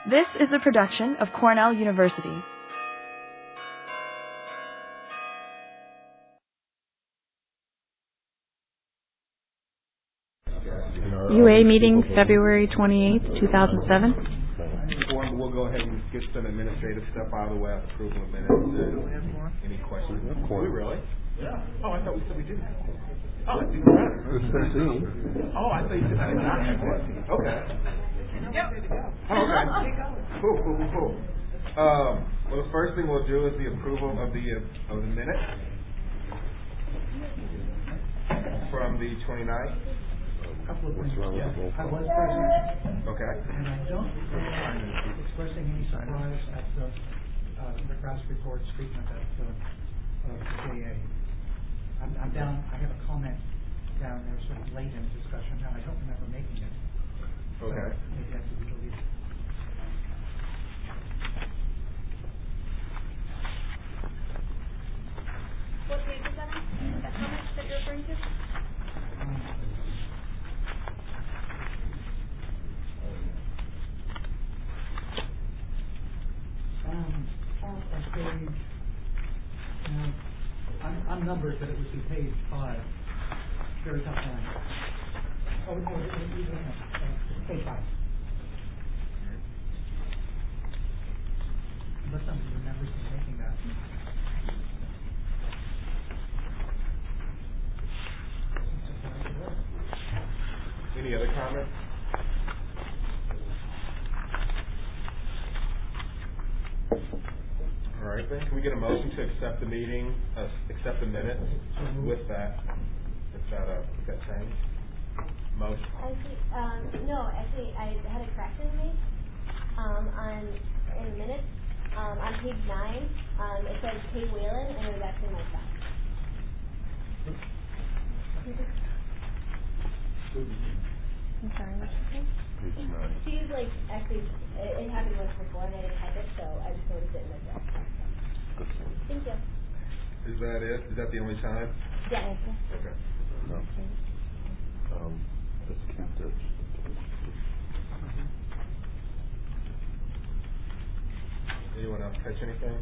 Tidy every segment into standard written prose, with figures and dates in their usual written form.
This is a production of Cornell University. UA meeting February 28th, 2007. We'll go ahead and get some administrative stuff out of the way. Approval of minutes. Any questions? Of course. Really? Yeah. Oh, I thought we said we didn't have one. Oh, it's even better. Oh, I thought you said I did not have one. Okay. Yep. Oh, okay. Cool. Well, the first thing we'll do is the approval of the minutes from the 29th. Couple of things. I was present. Okay. And I don't recall expressing any surprise at the Krause report's treatment of JA. I'm down. I have a comment down there sort of late in the discussion, and I don't remember making it. Okay. So maybe I have to be deleted. What page is that on? That comment that you're referring to? Page, I'm numbered, but it would be page 5. Very top line. Oh, no, page 5. Unless somebody remembers me making that. Any other comments? All right, then. Can we get a motion to accept the meeting, accept the minutes with that change? Motion. Actually, I had a correction to make in the minutes. On page 9, it says Kate Whalen, and it was actually myself. I'm sorry, what's your name? Page 9. She's actually, it happened once before, and I didn't type it, so I just noticed it in the draft. Thank you. Is that it? Is that the only time? Yeah. Okay. No. Let's keep this. Anyone else catch anything?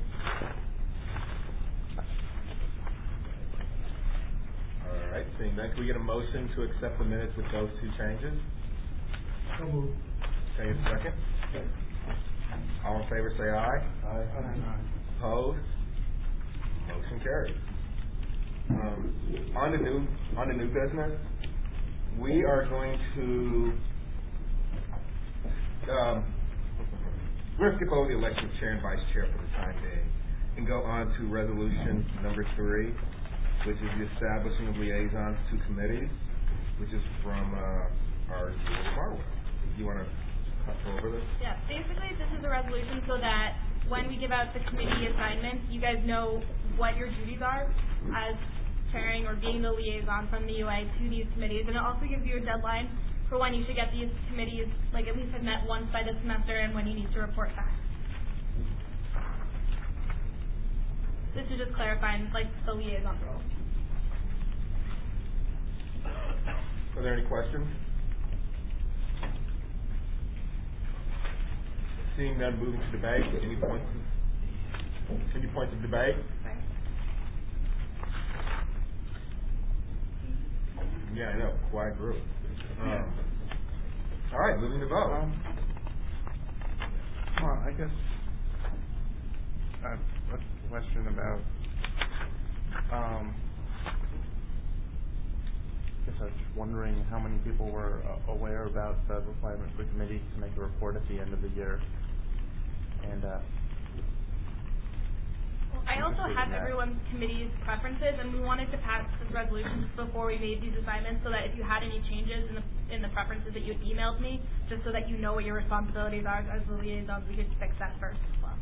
All right. Seeing that, can we get a motion to accept the minutes with those two changes? So moved. Can I get a second? All in favor say aye. Aye. Opposed? Motion carries. On the new business, we are going to we're going to skip over the election of chair and vice chair for the time being and go on to resolution number 3, which is the establishing of liaisons to committees, which is from our Julie Marwell. You want to go over this? Yeah, basically this is a resolution so that when we give out the committee assignments, you guys know what your duties are as chairing or being the liaison from the UA to these committees, and it also gives you a deadline for when you should get these committees, at least have met once by this semester, and when you need to report back. This is just clarifying the liaison role. Are there any questions? Seeing none, moving to debate. Any points of debate? Yeah, I know. Quiet group. All right, moving to vote. Well, I guess I have a question about. I guess I was just wondering how many people were aware about the requirement for committees to make a report at the end of the year, and. I also have everyone's committee's preferences, and we wanted to pass this resolution before we made these assignments so that if you had any changes in the preferences that you had emailed me, just so that you know what your responsibilities are as the liaisons, we could fix that first as well.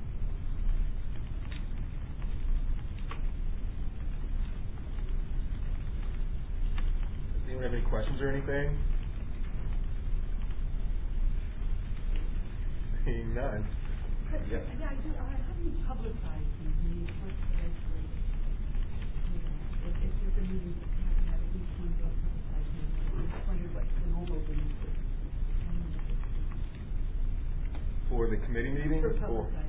Does anyone have any questions or anything? Seeing none. Yeah, I do. How do you publicize these meetings? If there's a meeting that you have to have at least one publicized meeting, I just wondered what the normal thing is. For for the committee meeting? For Or public.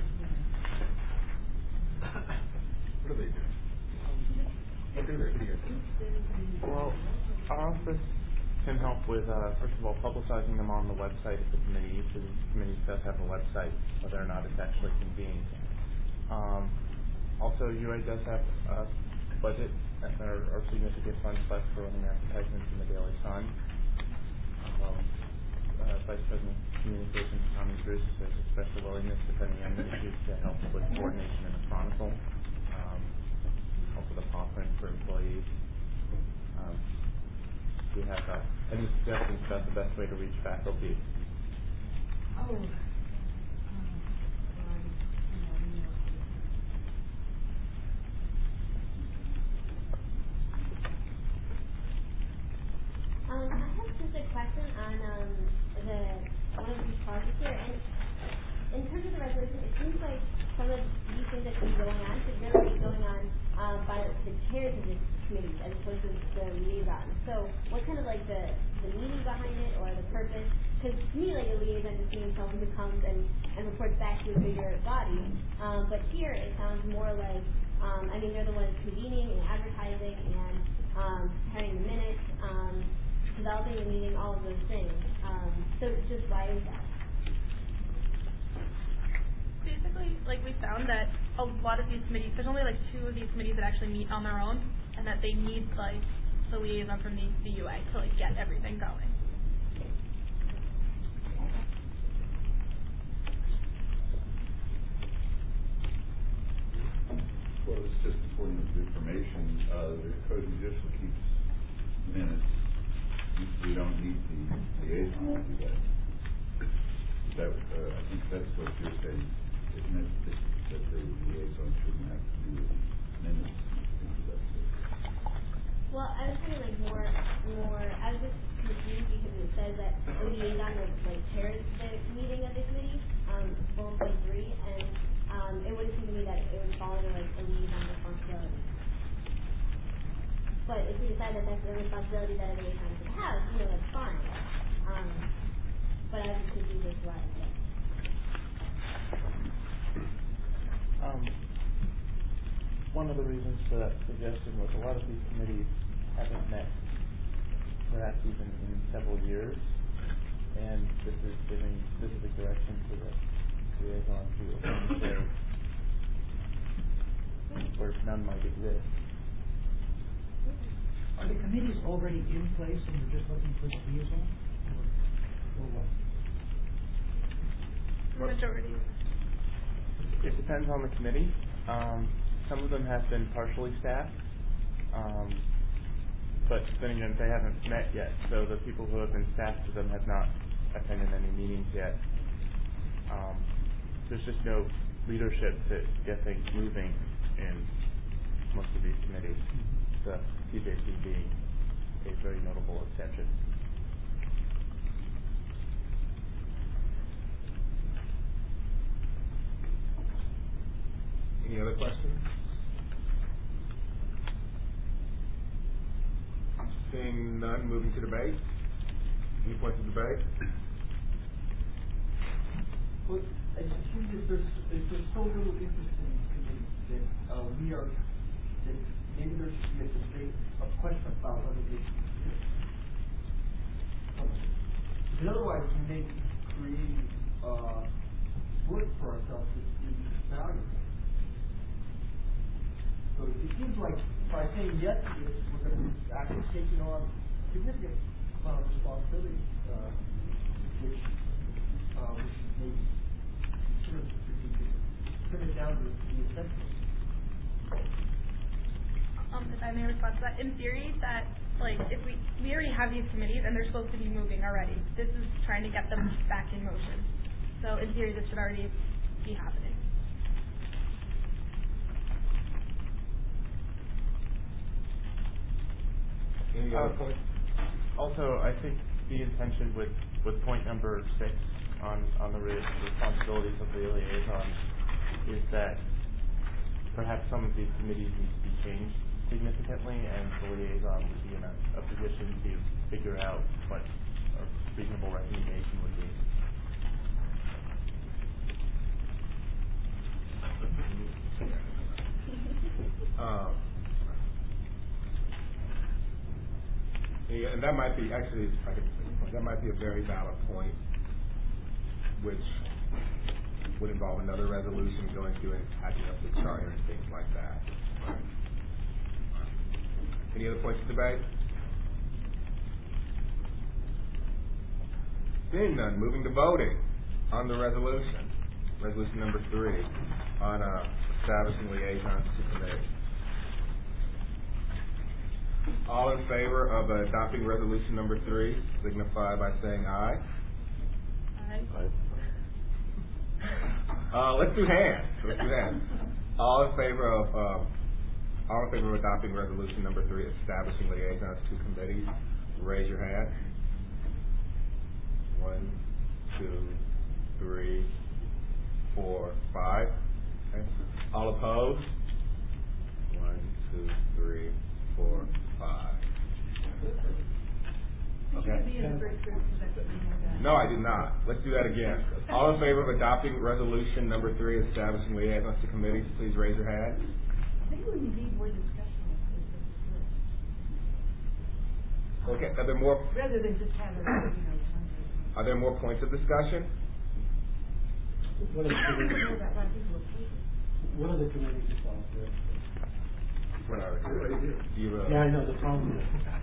what do they do? What do they do? Well, our office can help with, first of all, publicizing them on the website of the committee. Each of these committees does have a website, whether or not it's actually convened. Also, UA does have a budget or significant funds left for running advertisements in the Daily Sun. Vice President of Communications Tommy Bruce has expressed a willingness, depending on the issues, to help with coordination in the Chronicle, help with a paw print for employees. Do you have any suggestions about the best way to reach faculty? I have just a question on one of these projects here. And in terms of the resolution, it seems like some of these things that should be going on should really be going on by the chairs of the committees as opposed to the liaison. So what's kind of like the meaning behind it or the purpose? Because to me, like a liaison just means someone who comes and reports back to a bigger body. But here it sounds more like, they're the ones convening and advertising and preparing the minutes, developing the meeting, all of those things. So just why is that? Basically, we found that a lot of these committees, there's only 2 of these committees that actually meet on their own, and that they need the liaison from the UA to get everything going. Well, it's just a point of information. The code of judicial keeps minutes. We don't need the liaison to do that. I think that's what you're saying. Isn't it that the liaison shouldn't have to do with minutes? Well, I was thinking more. I was just confused because it says that the liaison chairs the meeting of the committee, 4.3, and it wouldn't seem to me that it would fall under a liaison responsibility. But if we decide that that's a responsibility that a liaison should have, that's fine. But I was just confused as to why. One of the reasons for that suggestion was a lot of these committees haven't met, perhaps even in several years, and this is giving specific direction to the liaison to administer where none might exist. Are the committees already in place and you're just looking for the liaison? Or what? Majority. It depends on the committee. Some of them have been partially staffed, but then again, they haven't met yet, so the people who have been staffed to them have not attended any meetings yet. There's just no leadership to get things moving in most of these committees, the TJC being a very notable exception. Any other questions? Seeing none, moving to debate. Any points of debate? Well, it seems that there's so little interest in the committee that that maybe there should be a debate, a question about whether they should exist. Because otherwise we may be creating work for ourselves that is valuable. So it seems like by saying yes to this, we're going to be actually taking on significant amount of responsibility, which maybe trim it down to the essentials. If I may respond to that, in theory, that if we already have these committees and they're supposed to be moving already. This is trying to get them back in motion. So in theory, this should already be happening. Any other points? Also, I think the intention with point number 6 on the responsibilities of the liaison is that perhaps some of these committees need to be changed significantly, and the liaison would be in a position to figure out what a reasonable recommendation would be. And that might be, actually, that might be a very valid point, which would involve another resolution going through and typing up the charter and things like that. Right. Any other points of debate? Seeing none, moving to voting on the resolution. Resolution number 3 on establishing liaisons to committees. All in favor of adopting resolution number 3, signify by saying aye. Aye. Let's do hands. All in favor of adopting resolution number 3, establishing liaisons to committees, raise your hand. 1, 2, 3, 4, 5. Okay. All opposed? 1, 2, 3, 4, 5. Okay. No, I did not. Let's do that again. All in favor of adopting resolution number 3, establishing liaisons to committees, please raise your hand. I think we need more discussion on this. Okay. Are there more? Rather than just have a, Are there more points of discussion? What are the committees responsible? What are they? Yeah, I know the problem.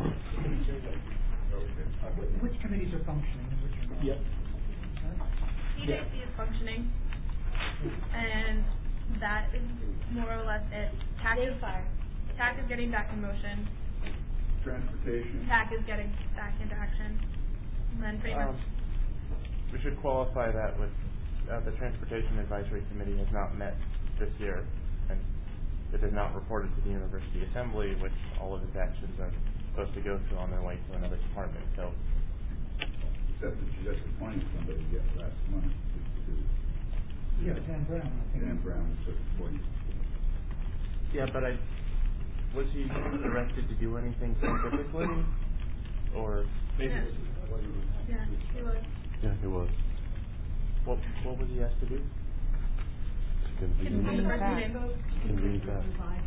Which committees are functioning and which are not? Yep. CJC is functioning, and that is more or less it. TAC is getting back in motion. Transportation. TAC is getting back into action. And then pretty much. We should qualify that with the Transportation Advisory Committee has not met this year, and it has not reported to the University Assembly, which all of its actions are supposed to go through on their way to another department. So, Except that you just appointed somebody yet last month. Yeah, Dan Brown, I think. Dan Brown was just appointed. yeah, but was he directed to do anything specifically, or? Yeah, he was. Yeah, he was. What was he asked to do? Convene TAC.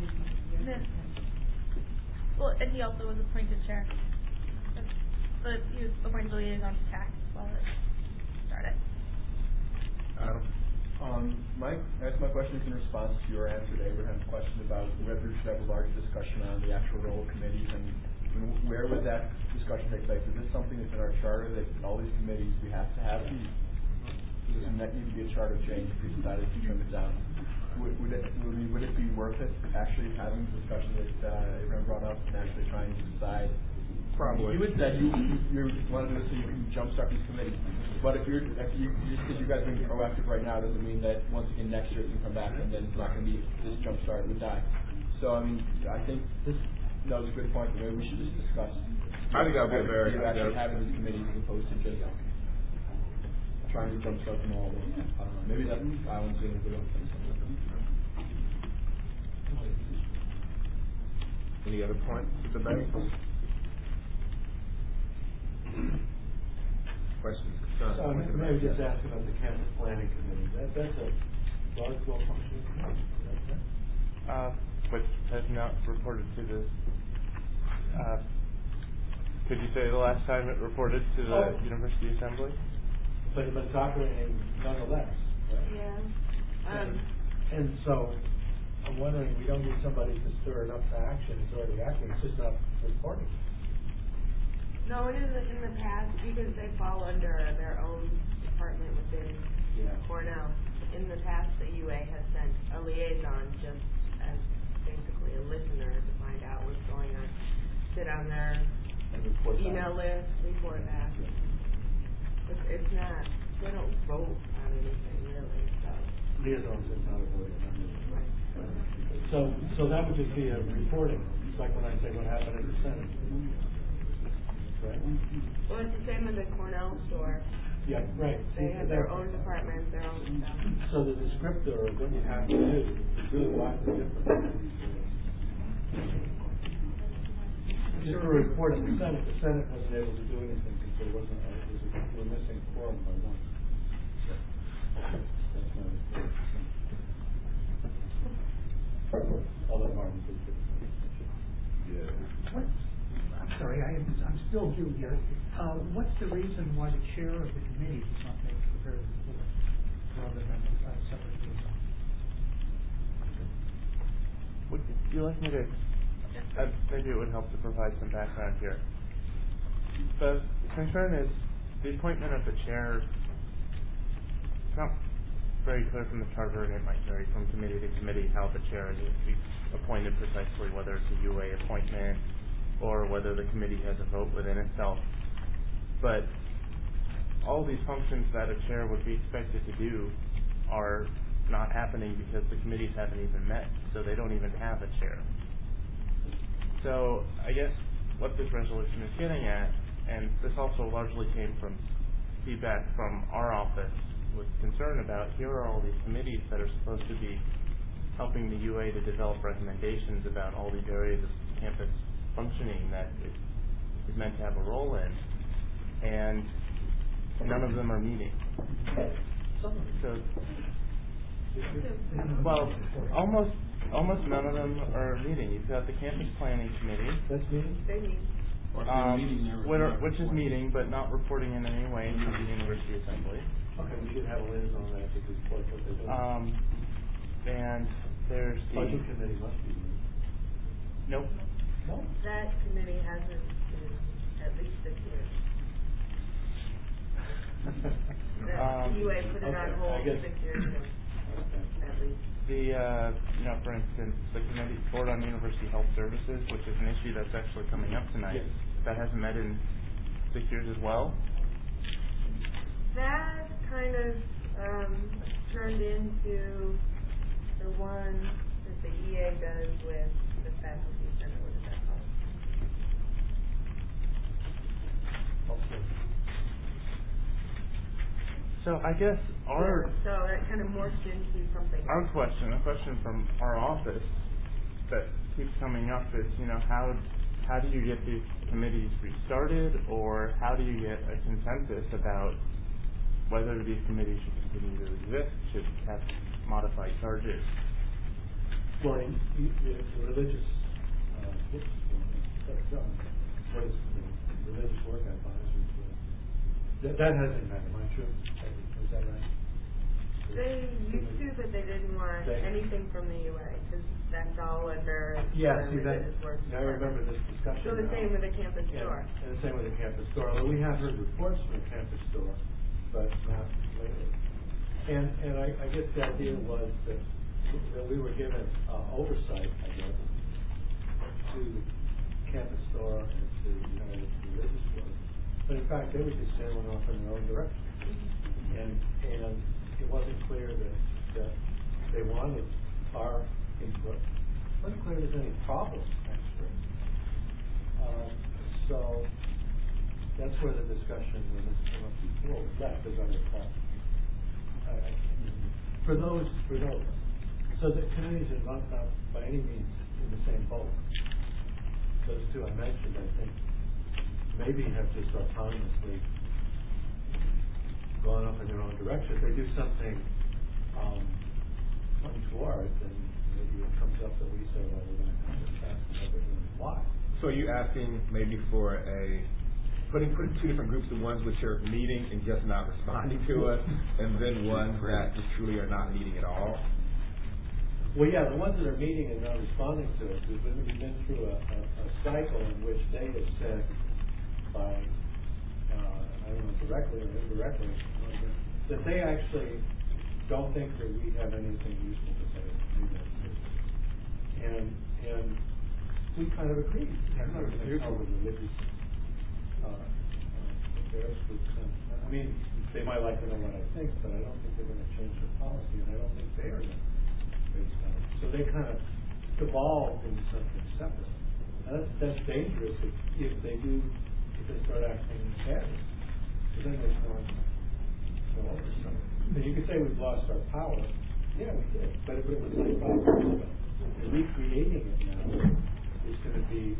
Well, and he also was appointed chair. But he was appointed liaison to TAC while it started. My question is in response to your answer to Abraham's question about whether we should have a larger discussion on the actual role of committees and where would that discussion take place? Is this something that's in our charter that all these committees we have to have these? Does that need to be a charter change if we decided to trim it down? Would it be worth it actually having the discussion that Abraham brought up and actually trying to decide? Probably. You would say you want to do this so you can jumpstart these committees, but if just because you guys are being proactive right now doesn't mean that once again next year it can come back and then it's not going to be this jumpstart would die. So I mean I think this is a good point. Maybe we should just discuss. I think that would be a very actually having these committees as opposed to just trying to jumpstart them all. I don't know. Maybe that's I was doing a good one. Any other points of debate? Questions, concerns? Maybe just ask about the campus planning committee. That's a large, well-functioning committee. Which has not reported to the. Could you say the last time it reported to the University Assembly? But it's operating nonetheless, right? Yeah. And so, I'm wondering, we don't need somebody to stir it up to action. It's already acting. It's just not reporting. No, it isn't in the past because they fall under their own department within Cornell. In the past, the UA has sent a liaison just as basically a listener to find out what's going on, sit on their email list, report back. It's not, they don't vote on anything really, so. Liaisons is not a voting member. So that would just be a reporting. It's like when I say what happened at the Senate. Right? Well, it's the same in the Cornell store. Yeah, right. They have their own department, their own stuff. So the descriptor of what you have to do is really widely different. Just a report of the Senate wasn't able to do anything because there wasn't, we were missing quorum by one. That's not a Although Martin did. Yeah. I'm sorry, I'm still do here. What's the reason why the chair of the committee does not make the very report rather than a separate liaison? Would you like me to? Maybe it would help to provide some background here. The concern is the appointment of the chair. It's not very clear from the charter, and it might vary from committee to committee how the chair is appointed precisely, whether it's a UA appointment or whether the committee has a vote within itself. But all these functions that a chair would be expected to do are not happening because the committees haven't even met, so they don't even have a chair. So I guess what this resolution is getting at, and this also largely came from feedback from our office, was concern about here are all these committees that are supposed to be helping the UA to develop recommendations about all these areas of campus functioning that it is meant to have a role in, and none of them are meeting. So, well, almost none of them are meeting. You've got the campus planning committee. That's meeting? They meet. Which is meeting, but not reporting in any way to the University Assembly. Okay, we should have a lens on that to report what they're doing. And there's the budget committee must be meeting. Nope. No? That committee hasn't been at least 6 years. The UA put it on hold 6 years ago. At least. For instance, the committee board on university health services, which is an issue that's actually coming up tonight, yes. That hasn't met in 6 years as well. That kind of turned into the one that the EA does with the faculty center. What is that called? Okay. So I guess so that kind of morphed into something. A question from our office that keeps coming up is, how do you get these committees restarted, or how do you get a consensus about whether these committees should continue to exist, should have modified charges? Well, the religious religious work advisors. That hasn't happened, am I true? Is that right? They used to, but they didn't want anything from the UA because that's all under religious work. I remember this discussion. So the same with the campus store. And the same with the campus store. Although we have heard reports from the campus store, but not lately. And I guess the idea was that we were given oversight, I guess, to campus store and to United Religious Work. But in fact, they were just sailing off in their own direction. And it wasn't clear that they wanted our input. It wasn't clear there's any problem, actually. So that's where the discussion when this came up before was left, as I recall. For those. So the committees are not by any means in the same boat. Those two I mentioned, I think, maybe have just autonomously gone off in their own direction. If they do something untoward, then maybe it comes up that we say, well, we're going to have to ask them what they're doing. Why? So are you asking maybe for putting two different groups, the ones which are meeting and just not responding to us, and then ones that just truly are not meeting at all? Well, yeah, the ones that are meeting and not responding to us, we've been through a cycle in which they have said by, I don't know, directly or indirectly, that they actually don't think that we have anything useful to say. And we kind of agree. I'm not going to tell the religious affairs groups. I mean, they might like to know what I think, but I don't think they're going to change their policy, and I don't think they are going to. So they kind of evolved into something separate. And that's dangerous if they start acting badly. So then there's no oversight. And you could say we've lost our power. Yeah, we did. But if it was like 5 years ago, recreating it now is going to be,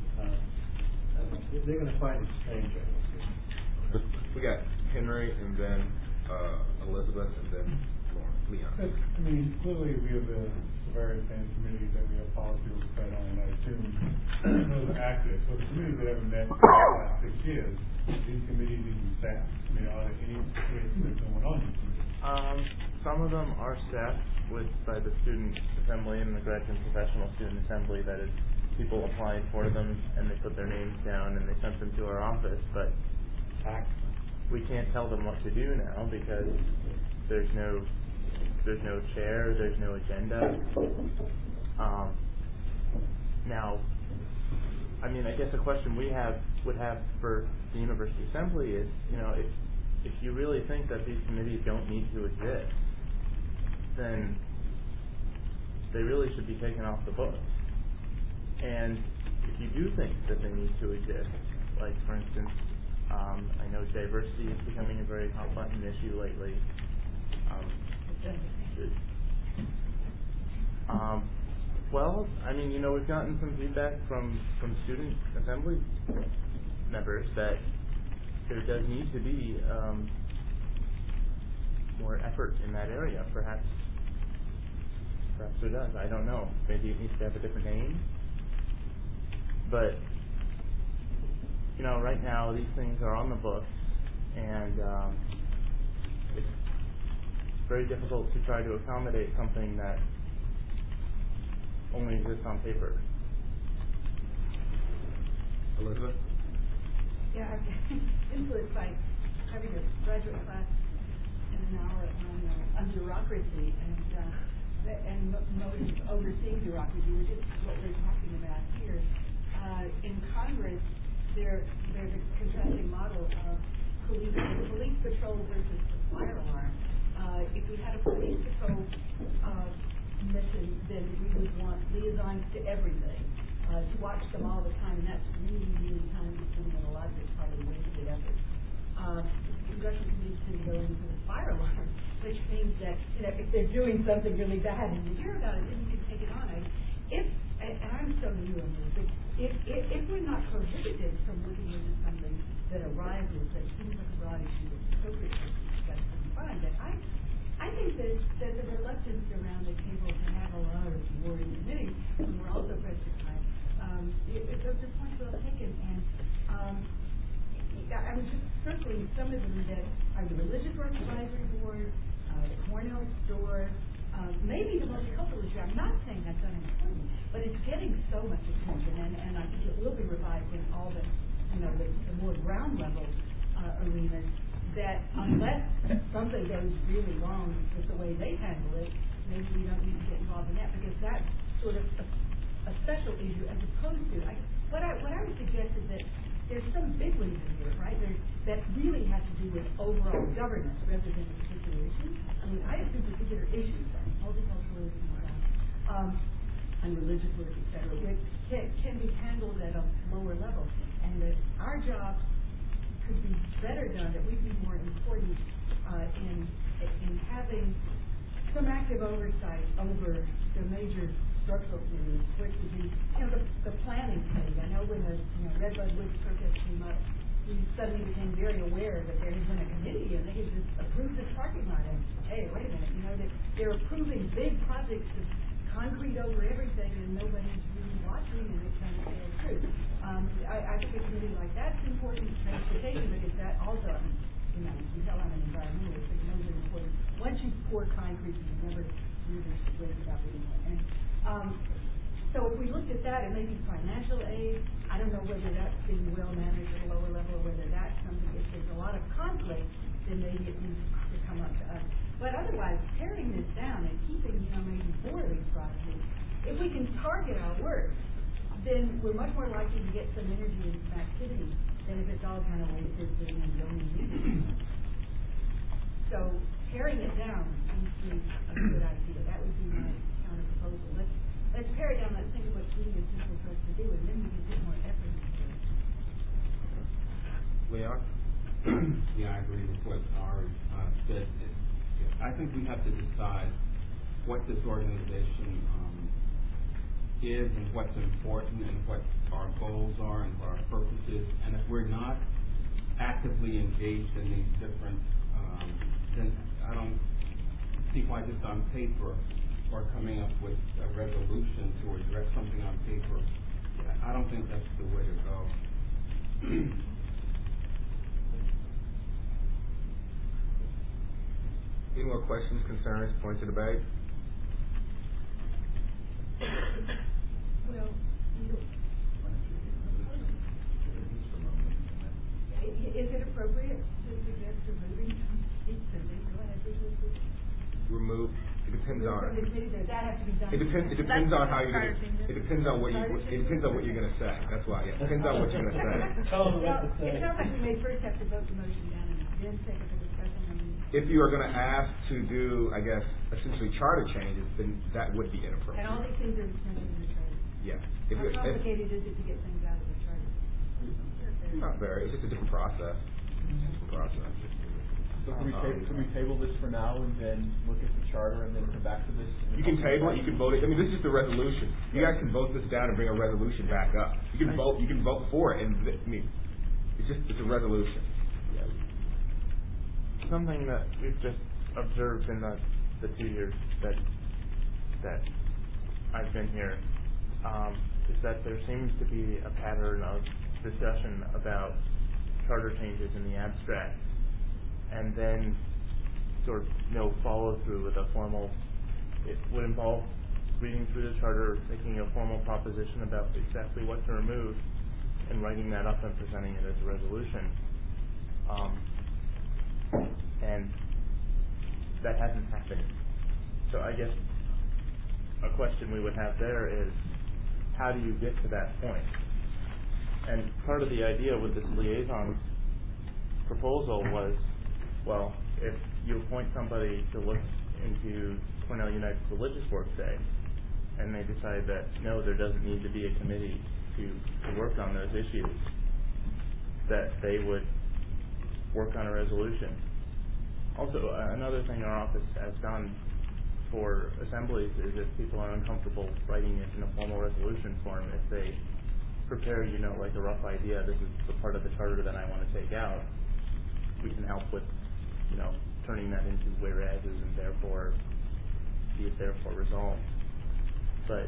they're going to find it strange, I think. We got Henry and then Elizabeth, and then Leon. I mean, clearly we have the various same committees that we have policy oversight on, and I assume those are active. So the committees that haven't met for the last 6 years, these committees need to be staffed. I mean, are there any committees going on these committees? Some of them are staffed by the student assembly and the graduate and professional student assembly. That is, people applying for them, and they put their names down and they sent them to our office. But we can't tell them what to do now because there's no chair, there's no agenda. Now, I mean, I guess a question we would have for the University Assembly is, if you really think that these committees don't need to exist, then they really should be taken off the books. And if you do think that they need to exist, like for instance, I know diversity is becoming a very hot button issue lately. Well, I mean, we've gotten some feedback from student assembly members that there does need to be more effort in that area. Perhaps there does. I don't know. Maybe it needs to have a different name. But right now these things are on the books, and it's very difficult to try to accommodate something that only exists on paper. Elizabeth? Yeah, I've been influenced by having a graduate class in an hour on bureaucracy and motives overseeing bureaucracy, which is what we're talking about here. In Congress, there's a contrasting model of police patrol versus the fire alarm. If we had a police patrol mission, then we would want liaisons to everything, to watch them all the time, and that's really, really time-consuming, and a lot of it's probably wasted effort. Congressional committees tend to go into the fire alarm, which means that if they're doing something really bad and you hear about it, then you can take it on. And I'm so new on this, but if we're not prohibited from looking into something that arises that seems like a broad issue that's appropriate for discussion, fine. But I think that there's a reluctance around the table to have a lot of boring committees, and we're also pressed for time. The point's well taken, and I was just circling some of them that are the Religious Work Advisory Board, the Cornell Store, maybe the multicultural issue. I'm not saying that's unimportant, but it's getting so much attention, and I think it will be revived in all the more ground level arenas. That unless something goes really wrong with the way they handle it, maybe we don't need to get involved in that, because that's sort of a special issue as opposed to what I would suggest is that there's some big ones in here, right? That really has to do with overall governance rather than a particular issue. I mean, I have two particular issues, multiculturalism and religious work, etc., which can be handled at a lower level, and that our job could be better done, that we'd be more important in having some active oversight over the major structural committees, which would be, the planning committee. I know when the Redbud Woods protest came up, we suddenly became very aware that there had been a committee and they had just approved this parking lot. And hey, wait a minute, that they're approving big projects of concrete over everything, and nobody's really watching, and it's kind of failed through. I think a committee like that's important. Transportation, because that also, you can tell I'm an environmentalist, but those are important. Once you pour concrete, you never really worry about doing it. And so if we looked at that, and maybe financial aid, I don't know whether that's being well managed at a lower level, or whether that's something, if there's a lot of conflict, then maybe it needs to come up to us. But otherwise, tearing this down and keeping, maybe 4 of these projects, if we can target our work, then we're much more likely to get some energy and some activity than if it's all kind of wasted sitting in zoning meetings. So tearing it down seems to be a good idea. That would be my counter proposal. Let's tear it down. Let's think of what's really essential for us to do, and then we can put more effort into it. Leon? Yeah, I agree with what Ari said. I think we have to decide what this organization is and what's important and what our goals are and what our purpose is. And if we're not actively engaged in these different, then I simplify this on paper or coming up with a resolution to address something on paper, I don't think that's the way to go. Any more questions, concerns, points of debate? Well, is it appropriate to suggest removing each sentence? Go ahead. Remove. It depends on. That has to be done. It depends on how you're gonna. It depends on what you. It depends on what you're gonna say. That's why. It depends on what you're gonna say. It sounds like we may first have to vote the motion down and then take it to discussion. If you are going to ask to do, I guess, essentially charter changes, then that would be inappropriate. And all these things are mentioned in the charter. Yeah. How complicated is it to get things out of the charter? Not very. It's just a different process. So can we table this for now and then look at the charter and then come back to this? You can table it. You can vote it. I mean, this is just a resolution. You guys can vote this down and bring a resolution back up. You can vote. You can vote for it. And I mean, it's a resolution. Something that we've just observed in the 2 years that I've been here is that there seems to be a pattern of discussion about charter changes in the abstract, and then sort of follow through with a formal. It would involve reading through the charter, making a formal proposition about exactly what to remove, and writing that up and presenting it as a resolution. And that hasn't happened. So I guess a question we would have there is, how do you get to that point? And part of the idea with this liaison proposal was, well, if you appoint somebody to look into Cornell United's religious work day, and they decide that, no, there doesn't need to be a committee to work on those issues, that they would work on a resolution. Also, another thing our office has done for assemblies is if people are uncomfortable writing it in a formal resolution form, if they prepare, like a rough idea, this is the part of the charter that I want to take out, we can help with, turning that into whereases and therefore, be it therefore resolved. But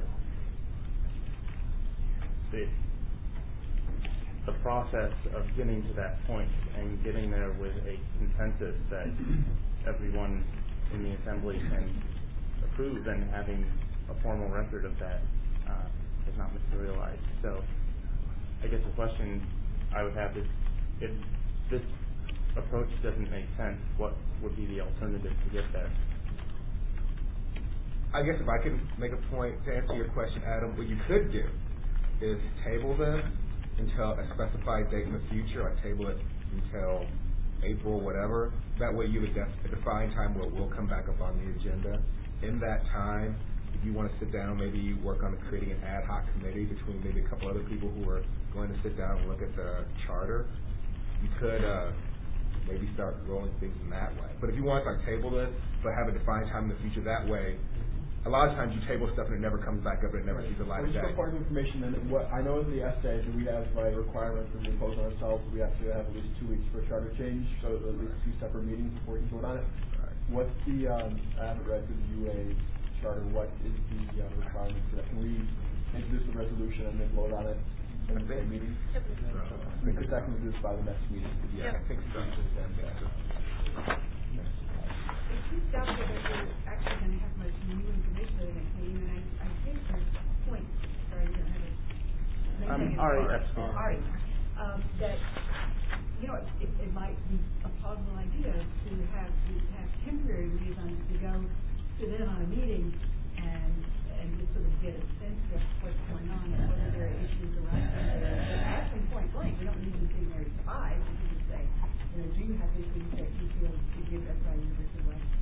the process of getting to that point and getting there with a consensus that everyone in the assembly can approve and having a formal record of that has not materialized. So I guess the question I would have is, if this approach doesn't make sense, what would be the alternative to get there? I guess if I can make a point to answer your question, Adam, what you could do is table this until a specified date in the future, or table it until April, whatever. That way you would a defined time where it will come back up on the agenda. In that time, if you want to sit down, maybe you work on creating an ad hoc committee between maybe a couple other people who are going to sit down and look at the charter. You could maybe start rolling things in that way. But if you want to table this, but have a defined time in the future, that way, a lot of times you table stuff and it never comes back up and it never sees the light of day. Just for part of information, then, what I know in the essays we have requirements that we impose on ourselves. We have to have at least 2 weeks for a charter change, so at least 2 separate meetings before we can vote on it. Right. What's the? I haven't read through the UA charter. What is the requirement for that? Can we introduce the resolution and then vote on it in the same meeting? Yep. I think that can be introduced by the next meeting. Yeah, I think so. It sounds like we're actually going to have much new information at the next meeting, and I think the point, sorry, you don't have it. Ari, that's fine. Ari, that, it might be a plausible idea to have temporary liaisons to go to them on a meeting and just sort of get a sense of what's going on and whether there are issues around there. Ask them point blank. We don't need to be there at 5. We can just say, do you have issues that you feel to give us by University of West?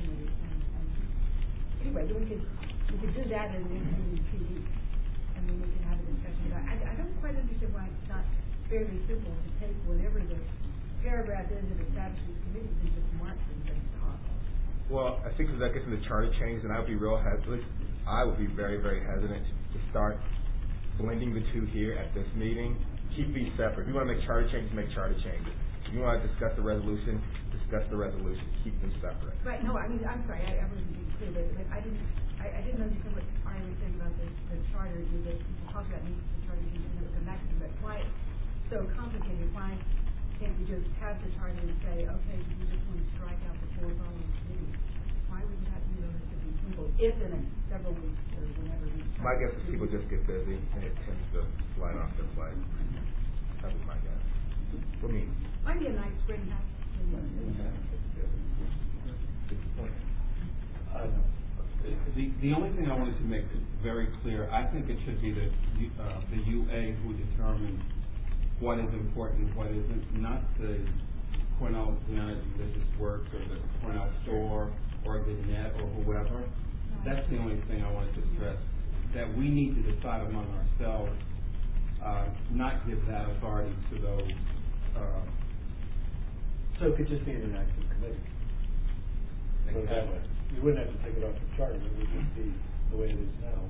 Anyway, we could do that in 2 weeks, and then we can have a discussion about it. I don't quite understand why it's not fairly simple to take whatever the paragraph is that establishes committees and just mark them as top. Well, I think that gets into charter change, and I would be very, very hesitant to start blending the two here at this meeting. Keep these separate. If you want to make charter changes, make charter changes. If you want to discuss the resolution, discuss the resolution, keep them separate. Right, no, I mean, I'm sorry, I wasn't being clear, but I didn't understand what Ari was saying about the charter, that people talk about needs the charter, and then it'll come back to them, but why it's so complicated? Why can't we just have the charter and say, okay, we just want to strike out the 4 following committees? Why would that be relatively simple, if in several weeks or whenever we... My guess is people just get busy, and it tends to slide off their plate. That was my guess. For me. Might be a nice spring house. The only thing I wanted to make very clear, I think it should be the UA who determines what is important, what isn't, not the Cornell United Religious Works or the Cornell Store or the Net or whoever. That's the only thing I wanted to stress, that we need to decide among ourselves, not give that authority to those. So it could just be an inactive committee. So that way, you wouldn't have to take it off the charter, it would just be the way it is now.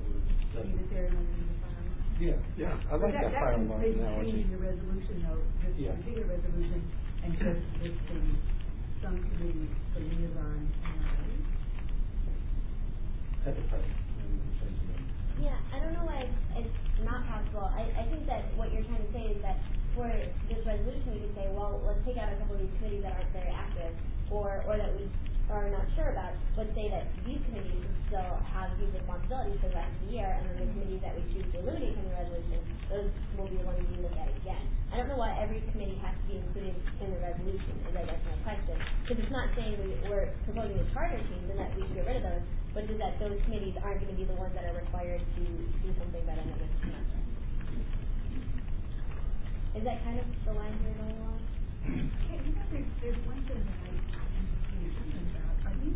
Yeah, I like that final line now. Changing the resolution, though, this particular resolution, and just listing some committees, the liaison, and at the present. Yeah, I don't know why it's not possible. I think that what you're trying to say is that for this resolution, you could say, well, let's take out a couple of these committees that aren't very active, or that we are not sure about, but say that these committees would still have these responsibilities for the rest of the year, and then the committees that we choose to eliminate from the resolution, those will be the ones we look at again. I don't know why every committee has to be included in the resolution, is I guess my question. Because it's not saying we're proposing a charter change and that we should get rid of those, but is that those committees aren't going to be the ones that are required to do something better than this semester. Is that kind of the line you're going along? Okay, you know, there's one thing that I'm thinking about. Are these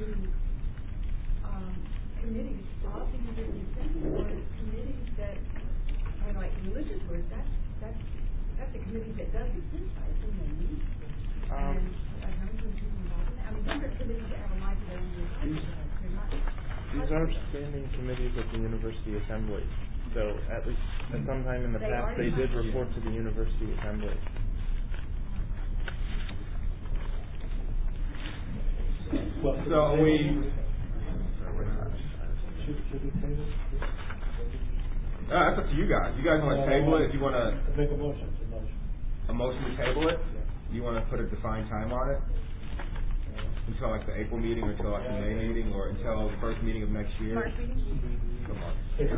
committees all the different things, or committees that are like religious work? That's a committee that does exist, I assume they meet. And I don't know people involved in that. I mean, these are committees that have a life of their own. These are standing committees of the University Assembly. So at least at some time in the past, they did report to the University Assembly. Well, so Should we table it? that's up to you guys. You guys want to table it? If you want to make a motion. A motion to table it? You want to put a defined time on it? Until like the April meeting, or until like the May meeting, or until the first meeting of next year? March meeting? Come on.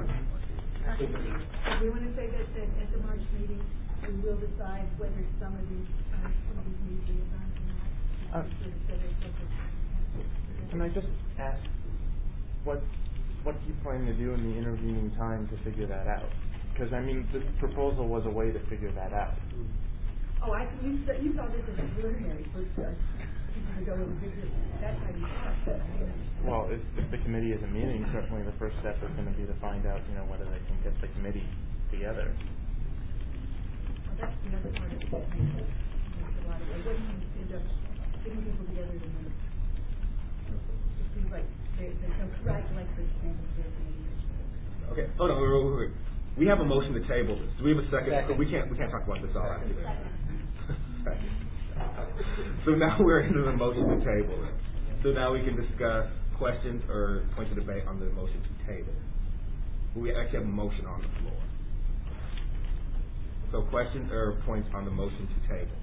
We want to say that at the March meeting, we will decide whether some of these need to be assigned or not. Can I just ask, what do you plan to do in the intervening time to figure that out? Because I mean, this proposal was a way to figure that out. Oh, you saw this as a preliminary first step. That's how you start. Well, if the committee isn't meeting, certainly the first step is going to be to find out, whether they can get the committee together. Well, that's the other part of it. What do you end up getting people together to meet? It seems like there's no correct electric standard. Okay, hold on, wait. We have a motion to table this. Do we have a second? We can't talk about this all after this. So now we're into the motion to table it. So now we can discuss questions or points of debate on the motion to table. We actually have a motion on the floor. So questions or points on the motion to table.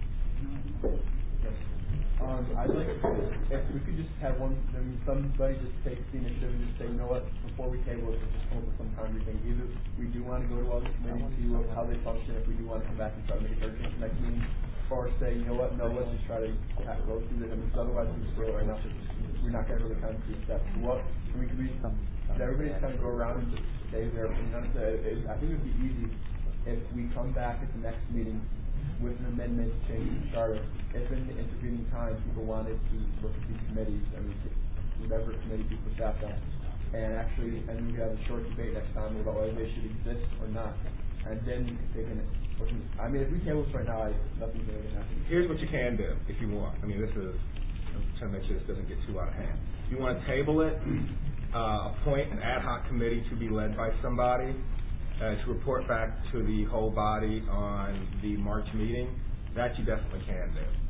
I'd like if we could just have somebody just take the initiative and just say, you know what, before we table it, just come up with some concrete thing. Either we do want to go to all the committees, see how they function, if we do want to come back and try to make a third change next meeting, or say, you know what, no, let's just try to go through this. I mean, because otherwise we're not going to really concrete steps. What we could be, everybody just kind of go around and just say their opinion on it. I think it would be easy if we come back at the next meeting with an amendment changing the charter. If in the intervening time people wanted to look at these committees, whatever committee people staff on, and we could have a short debate next time about whether they should exist or not, and then you could take in. I mean, if we table this right now, nothing's really going to happen. Here's what you can do if you want. I mean, I'm trying to make sure this doesn't get too out of hand. If you want to table it, appoint an ad hoc committee to be led by somebody to report back to the whole body on the March meeting. That you definitely can do.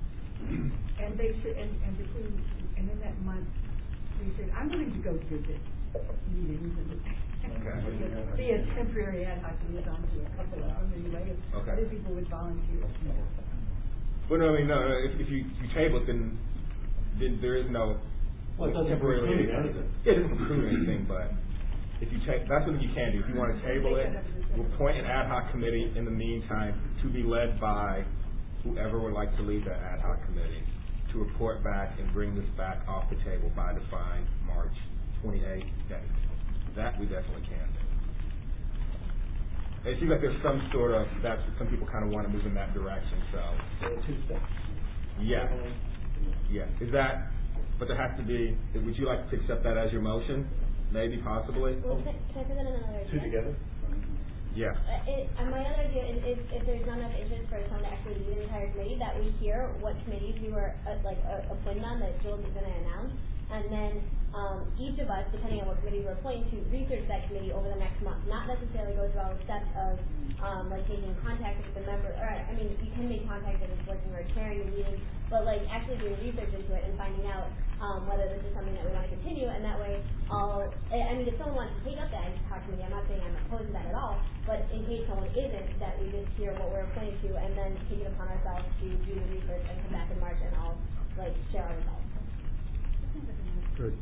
And they should, and in that month, they said, I'm willing to go visit meetings and be a temporary ad hoc liaison to a couple of them anyway, if other people would volunteer. Well, no, I mean, no, if you table it, then there is no temporary liaison. It doesn't include anything, but if you that's something you can do. If you want to table it, we'll appoint an ad hoc committee in the meantime to be led by whoever would like to lead that ad hoc committee to report back and bring this back off the table by defined March 28th date. That we definitely can do. It seems like there's some sort of, some people kind of want to move in that direction, so. Two steps. Yeah. Yeah. Is that, but there has to be, would you like to accept that as your motion? Maybe, possibly? Well, can I present another idea? Two together? Yeah. My other idea is if there's not enough interest for someone to actually lead an entire committee, that we hear what committees we were appointed on that Jules is going to announce, and then each of us, depending on what committee we're appointed to, research that committee over the next month. Not necessarily go through all the steps of taking contact with the member, or I mean, you can make contact if it's working or chairing the meeting, but actually doing research into it and finding out whether this is something that we want to continue, and that way if someone wants to take up that ad hoc committee, I'm not saying I'm opposed to that at all, but in case someone isn't, that we just hear what we're appointed to and then take it upon ourselves to do the research and come back in March and all share our results. Good.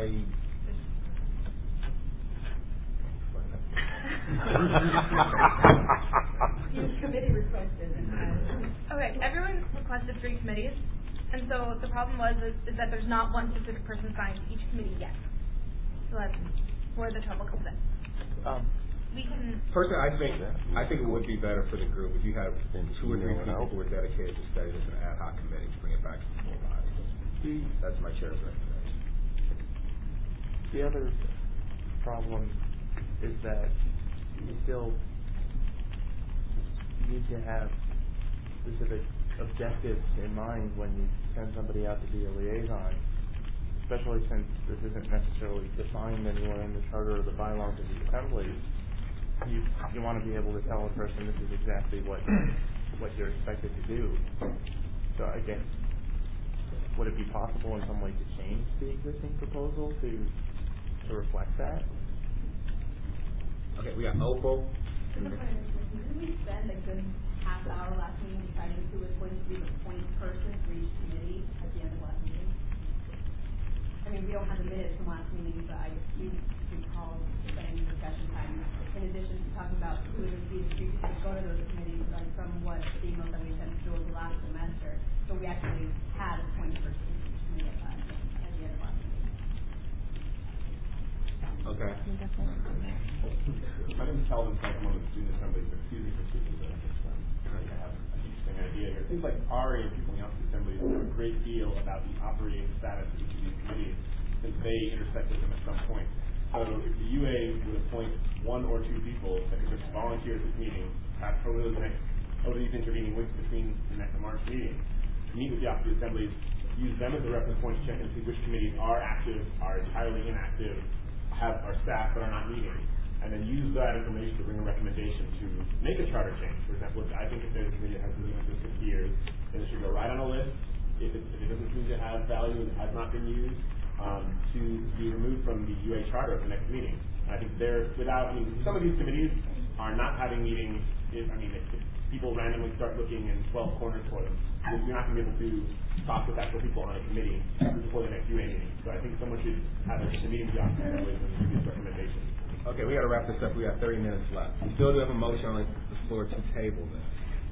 Committee requested. Okay, everyone requested 3 committees, and so the problem is that there's not one specific person assigned to each committee yet. So that's where the trouble comes in. We can. Personally, I think it would be better for the group if you have 2 or 3 people who are dedicated to study this in an ad hoc committee to bring it back to the full body. That's my chair's recommendation. The other problem is that you still need to have specific objectives in mind when you send somebody out to be a liaison, especially since this isn't necessarily defined anywhere in the charter or the bylaws of the assembly. You want to be able to tell a person this is exactly what you're expected to do. So I guess, would it be possible in some way to change the existing proposal to reflect that? Okay, we got Opal. Didn't we spend a good half hour last meeting deciding who was going to be the point person for each committee at the end of last meeting? I mean, we don't have the minutes from last meeting, but I do recall spending discussion time in addition to talking about who would be the people to go to those committees from what the emails that we sent through the last semester. So we actually had a point person for each committee at the end of last meeting. Okay. My name is Calvin Frank. I'm on the student assembly, but excuse me for speaking, but I'm just trying to have an interesting idea here. It seems like RA and people in the office assembly know a great deal about the operating status of each of these committees since they intersect with them at some point. So if the UA would appoint 1 or 2 people that could just volunteer at this meeting, perhaps over these intervening weeks between the next March meeting, meet with the office assemblies, use them as a reference point to check and see which committees are active, are entirely inactive, have our staff that are not meeting, and then use that information to bring a recommendation to make a charter change. For example, I think if there's a committee that has been doing this for 50 years, then it should go right on a list. If it doesn't seem to have value and has not been used, to be removed from the UA charter at the next meeting. And I think some of these committees are not having meetings. If people randomly start looking in 12 corners for them, you're not going to be able to talk with actual people on a committee before the next UA meeting. So I think someone should have a meeting with the office assemblies and give these recommendations. Okay, we got to wrap this up. We got 30 minutes left. We still do have a motion on the floor to table this.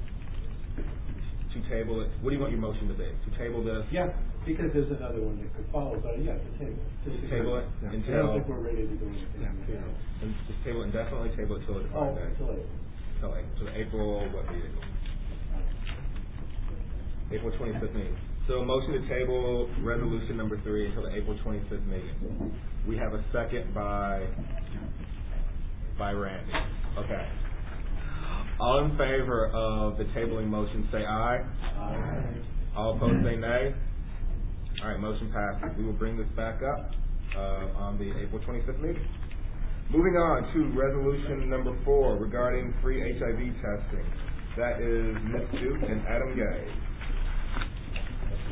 To table it. What do you want your motion to be? To table this? Yeah, because there's another one that could follow, but yeah, to table. Table it until. I don't think we're ready to do anything. And just table it indefinitely. Table it till it's until April. What meeting? April 25th meeting. So a motion to table resolution number 3 until the April 25th meeting. We have a second by Randy. Okay. All in favor of the tabling motion say aye. Aye. All opposed say nay. All right, motion passes. We will bring this back up on the April 25th meeting. Moving on to resolution number 4 regarding free HIV testing. That is Ms. Duke and Adam Gay.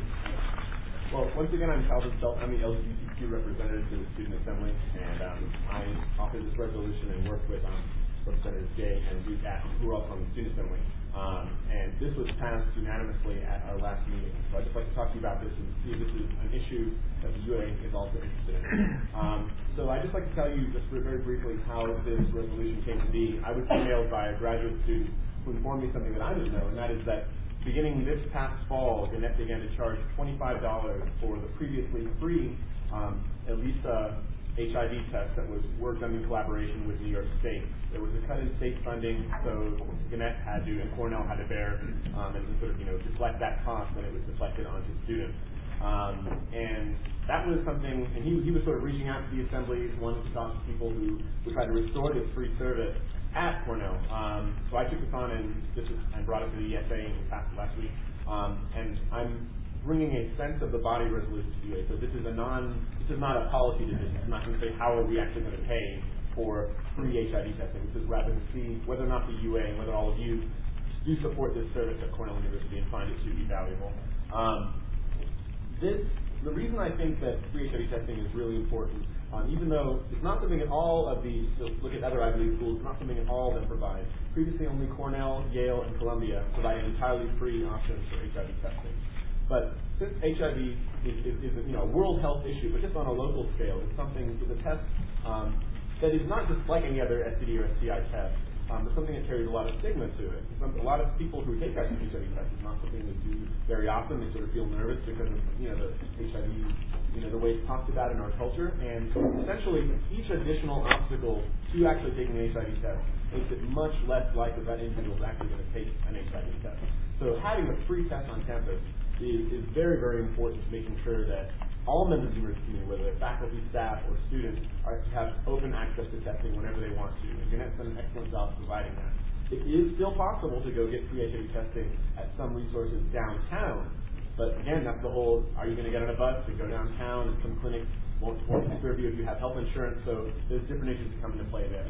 Well, once again, I'm Calvin Self. I'm the LGBTQ representative to the Student Assembly, and I authored this resolution and worked with Representatives Gay and Duke, who are also on the Student Assembly. And this was passed unanimously at our last meeting. So I'd just like to talk to you about this and see if this is an issue that the UA is also interested in. So I'd just like to tell you just very briefly how this resolution came to be. I was emailed by a graduate student who informed me something that I didn't know, and that is that beginning this past fall, Gannett began to charge $25 for the previously free ELISA HIV test that was worked on in collaboration with New York State. There was a cut in state funding, so Gannett had to, and Cornell had to bear, and sort of, deflect that cost, and it was deflected onto students. And that was something, and he was sort of reaching out to the assemblies, wanting to talk to people who tried to restore this free service at Cornell. So I took this on and brought it to the ESA and passed it last week. And I'm bringing a sense of the body resolution to UA. So this is not a policy decision. It's not going to say how are we actually going to pay for free HIV testing. This is rather to see whether or not the UA and whether all of you do support this service at Cornell University and find it to be valuable. The reason I think that free HIV testing is really important, even though it's not something that all of these, so look at other Ivy League schools, it's not something that all of them provide. Previously only Cornell, Yale, and Columbia provided entirely free options for HIV testing. But since HIV is a world health issue, but just on a local scale, it's something with a test that is not just like any other STD or STI test, but something that carries a lot of stigma to it. A lot of people who take HIV tests is not something they do very often. They sort of feel nervous because of the HIV, the way it's talked about in our culture. And essentially, each additional obstacle to actually taking an HIV test makes it much less likely that individual is actually going to take an HIV test. So having a free test on campus is very, very important to making sure that all members of the university community, whether they're faculty, staff, or students, have open access to testing whenever they want to. And Gannett's done an excellent job of providing that. It is still possible to go get free HIV testing at some resources downtown, but again, that's the whole, are you going to get on a bus to go downtown, and some clinics won't serve you if you have health insurance, so there's different issues that come into play there.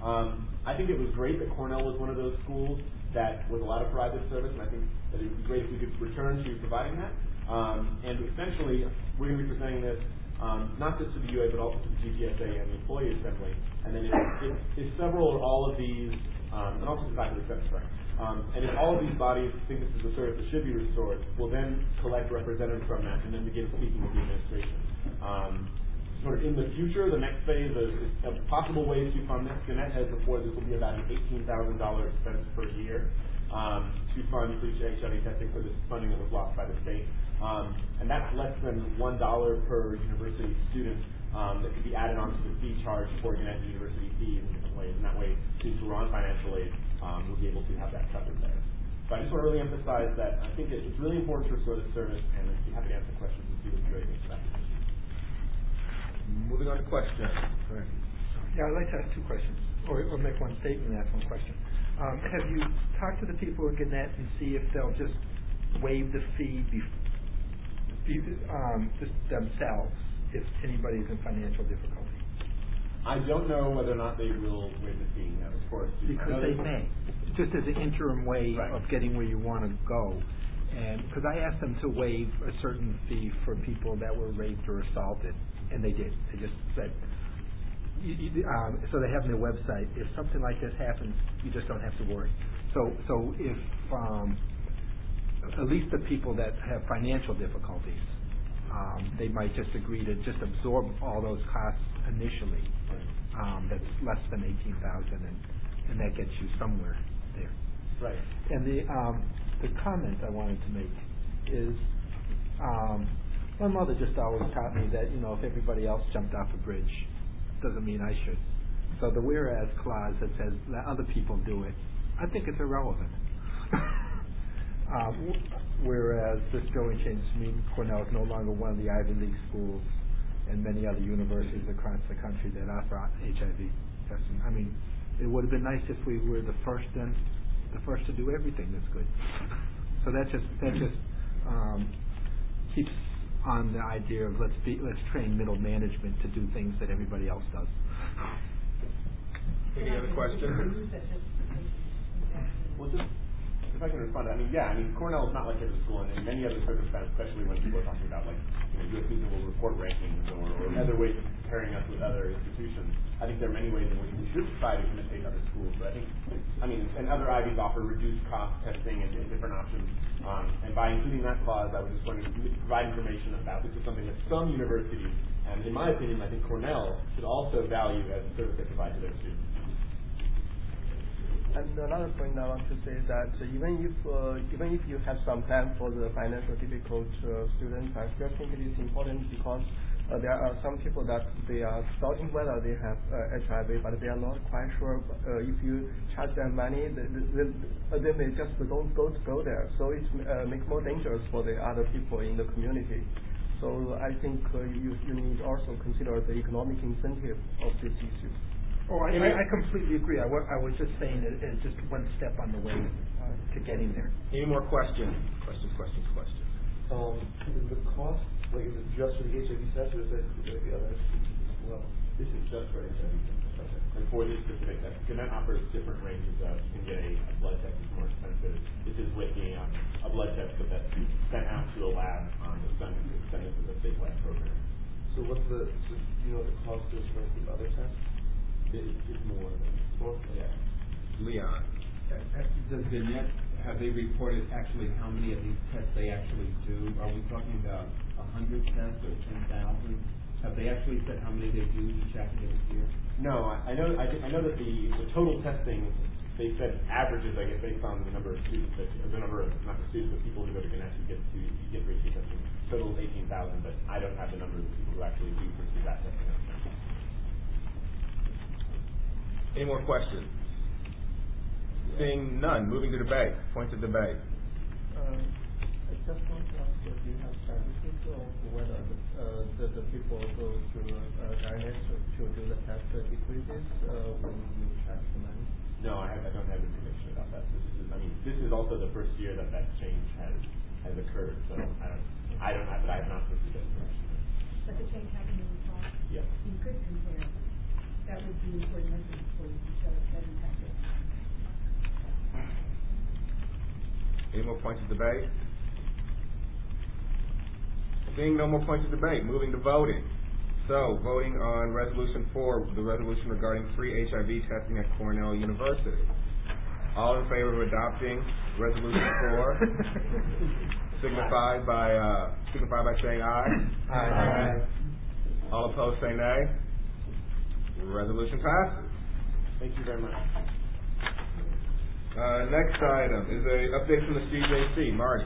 I think it was great that Cornell was one of those schools that was allowed to provide this service, and I think that it would be great if we could return to providing that. And essentially, we're going to be presenting this not just to the UA, but also to the GTSA and the Employee Assembly. And then if several or all of these, and also the faculty assembly, sorry. And if all of these bodies think this is a service that should be restored, we'll then collect representatives from that and then begin speaking with the administration. Sort of in the future, the next phase of possible ways to fund this, Gannett has reported this will be about an $18,000 expense per year to fund free HIV testing for this funding that was lost by the state. And that's less than $1 per university student that could be added onto the fee charge for Gannett University fee in different ways. And that way, students who are on financial aid will be able to have that covered there. So I just want to really emphasize that I think it's really important to restore this service, and I'd be happy to answer questions and see what the UA thinks about it. Moving on to questions. Yeah, I'd like to ask two questions, or make one statement and ask one question. Have you talked to the people at Gannett and see if they'll just waive the fee just themselves if anybody's in financial difficulty? I don't know whether or not they will waive the fee, of course. Because they may, just as an interim way of getting where you want to go. And because I asked them to waive a certain fee for people that were raped or assaulted, and they did. They just said, so they have on their website, if something like this happens, you just don't have to worry. So if at least the people that have financial difficulties, they might just agree to just absorb all those costs initially. That's less than $18,000, and that gets you somewhere there. Right. And the comment I wanted to make is, my mother just always taught me that, if everybody else jumped off a bridge, doesn't mean I should. So the whereas clause that says let other people do it, I think it's irrelevant. Whereas this going changes mean Cornell is no longer one of the Ivy League schools and many other universities across the country that offer HIV testing. I mean, it would have been nice if we were the first to do everything that's good. So that just keeps on the idea of let's train middle management to do things that everybody else does. Any other questions? Well, just if I can respond, Cornell is not like every school, and in many other circumstances, especially when people are talking about U.S. News & World Report rankings or other ways of comparing us with other institutions. I think there are many ways in which we should try to imitate other schools. But and other Ivies offer reduced cost testing and different options. And by including that clause, I was just going to provide information about this is something that some universities, and in my opinion, I think Cornell should also value as a service they provide to their students. And another point I want to say is that even if you have some plan for the financial difficult students, I still think it is important because there are some people that they are doubting whether they have HIV, but they are not quite sure. If you charge them money, they may just don't go there. So it makes more dangerous for the other people in the community. So I think you need also consider the economic incentive of this issue. Oh, I completely agree. I was just saying it as just one step on the way to getting there. Any more questions? Questions. Is the cost, is it just for the HIV test, or is it the other institutions as well? This is just for HIV test. Okay. And for this specific test, Gannett offers different ranges of, you can get a blood test that's more expensive. This is with a blood test that's sent out to a lab that's sent as a statewide program. So do you know what the cost is for the other tests? It's more. Yeah. Leon, does Gannett, have they reported actually how many of these tests they actually do? Are we talking about 100 tests or 10,000? Have they actually said how many they do each academic year? No, I know that the total testing, they said averages, I guess, based on the number of students, the number of, not the students, but people who go to Gannett who get repeat testing. Total is 18,000, but I don't have the numbers of people who actually do pursue that testing. Any more questions? Seeing none, moving to debate. Point to debate. I just want to ask if you have statistics of whether the people go to Gannett to do the test decreases when you charge the money? No, I don't have information about that. This is also the first year that change has occurred, so I have not received that information. But the change happened in the fall? Yes. You could compare. That would be important evidence for you to show that impact. Any more points of debate? Seeing no more points of debate, moving to voting. So, voting on Resolution 4, the resolution regarding free HIV testing at Cornell University. All in favor of adopting Resolution 4, signify by saying aye. Aye. All opposed say nay. Resolution passes. Thank you very much. Next item is a update from the CJC. Marty.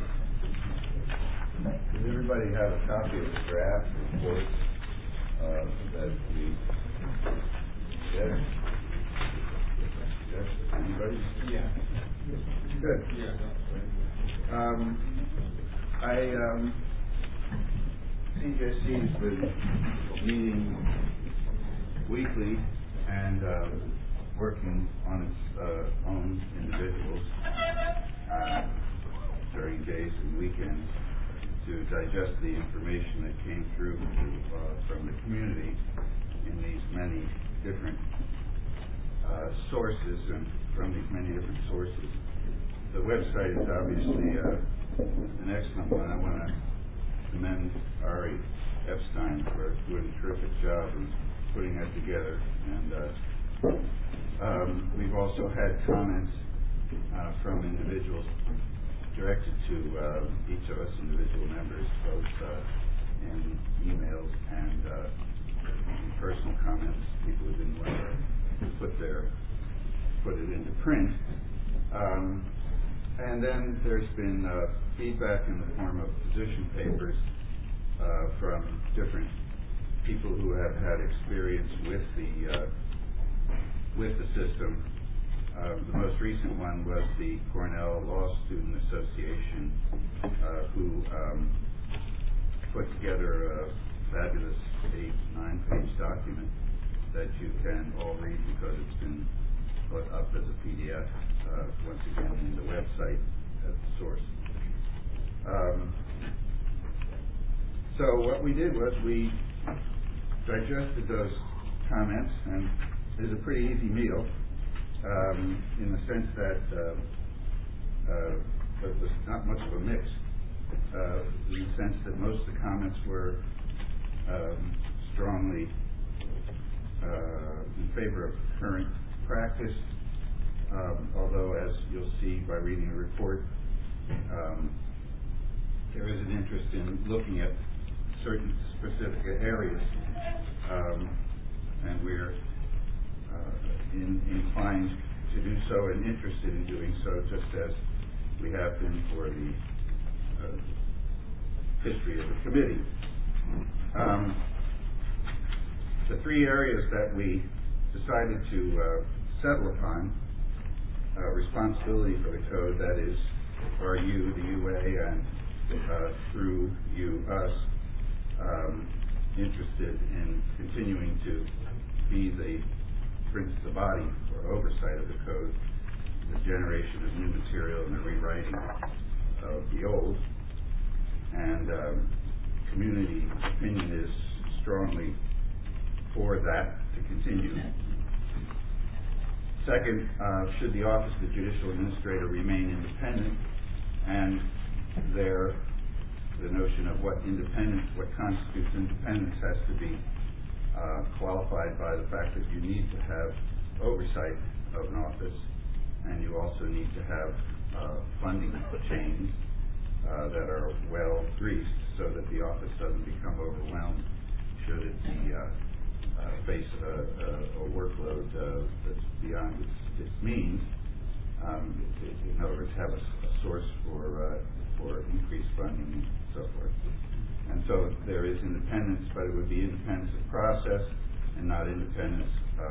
Does everybody have a copy of the draft report that we... Yes? Anybody? Yeah. Good. Yeah. CJC's been meeting weekly and working on its own individuals during days and weekends to digest the information that came through from the community in these many different sources and from these many different sources. The website is obviously an excellent one. I want to commend Ari Epstein for doing a terrific job of putting that together. And we've also had comments from individuals directed to each of us individual members, both in emails and in personal comments, people who didn't want to put it into print. And then there's been feedback in the form of position papers from different people who have had experience with the system. The most recent one was the Cornell Law Student Association, who put together a fabulous 8-9-page document that you can all read because it's been put up as a PDF, once again in the website as the source. So what we did was we digested those comments, and it was a pretty easy meal in the sense that but was not much of a mix, in the sense that most of the comments were strongly in favor of current practice, although, as you'll see by reading the report, there is an interest in looking at certain specific areas, and we're inclined to do so and interested in doing so, just as we have been for the history of the committee. The three areas that we decided to settle upon, responsibility for the code, that is, are you, the UA, and through you, us, interested in continuing to be the body for oversight of the code, the generation of new material and the rewriting of the old, and community opinion is strongly for that to continue. Second, should the Office of the Judicial Administrator remain independent, and the notion of what constitutes independence has to be qualified by the fact that you need to have oversight of an office, and you also need to have funding chains that are well greased, so that the office doesn't become overwhelmed should it be face a workload that's beyond its means, in order to have a source for increased funding and so forth. And so there is independence, but it would be independence of process and not independence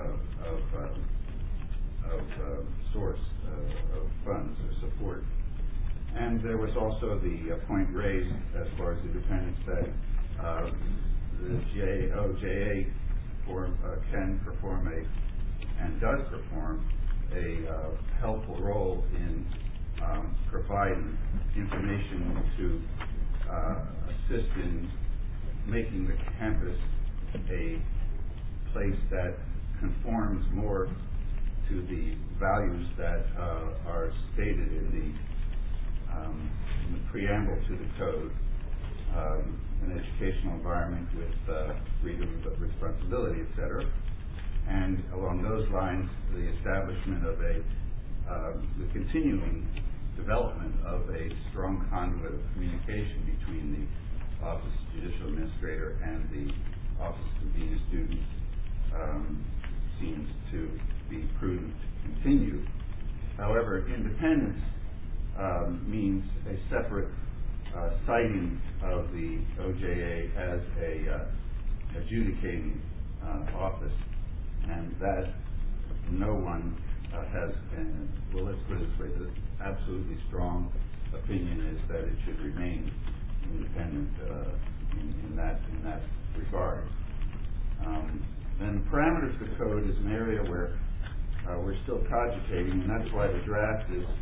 of source of funds or support. And there was also the point raised as far as independence that the OJA can perform and does perform a helpful role in providing information to assist in making the campus a place that conforms more to the values that are stated in the preamble to the code, an educational environment with freedom of responsibility, etc. And along those lines, the establishment of the continuing development of a strong conduit of communication between the Office of Judicial Administrator and the Office of Convening Students seems to be prudent to continue. However, independence means a separate citing of the OJA as a adjudicating office, and that no one has, well, let's put it this way, the absolutely strong opinion is that it should remain independent in that regard. Then parameters of the code is an area where we're still cogitating, and that's why the draft is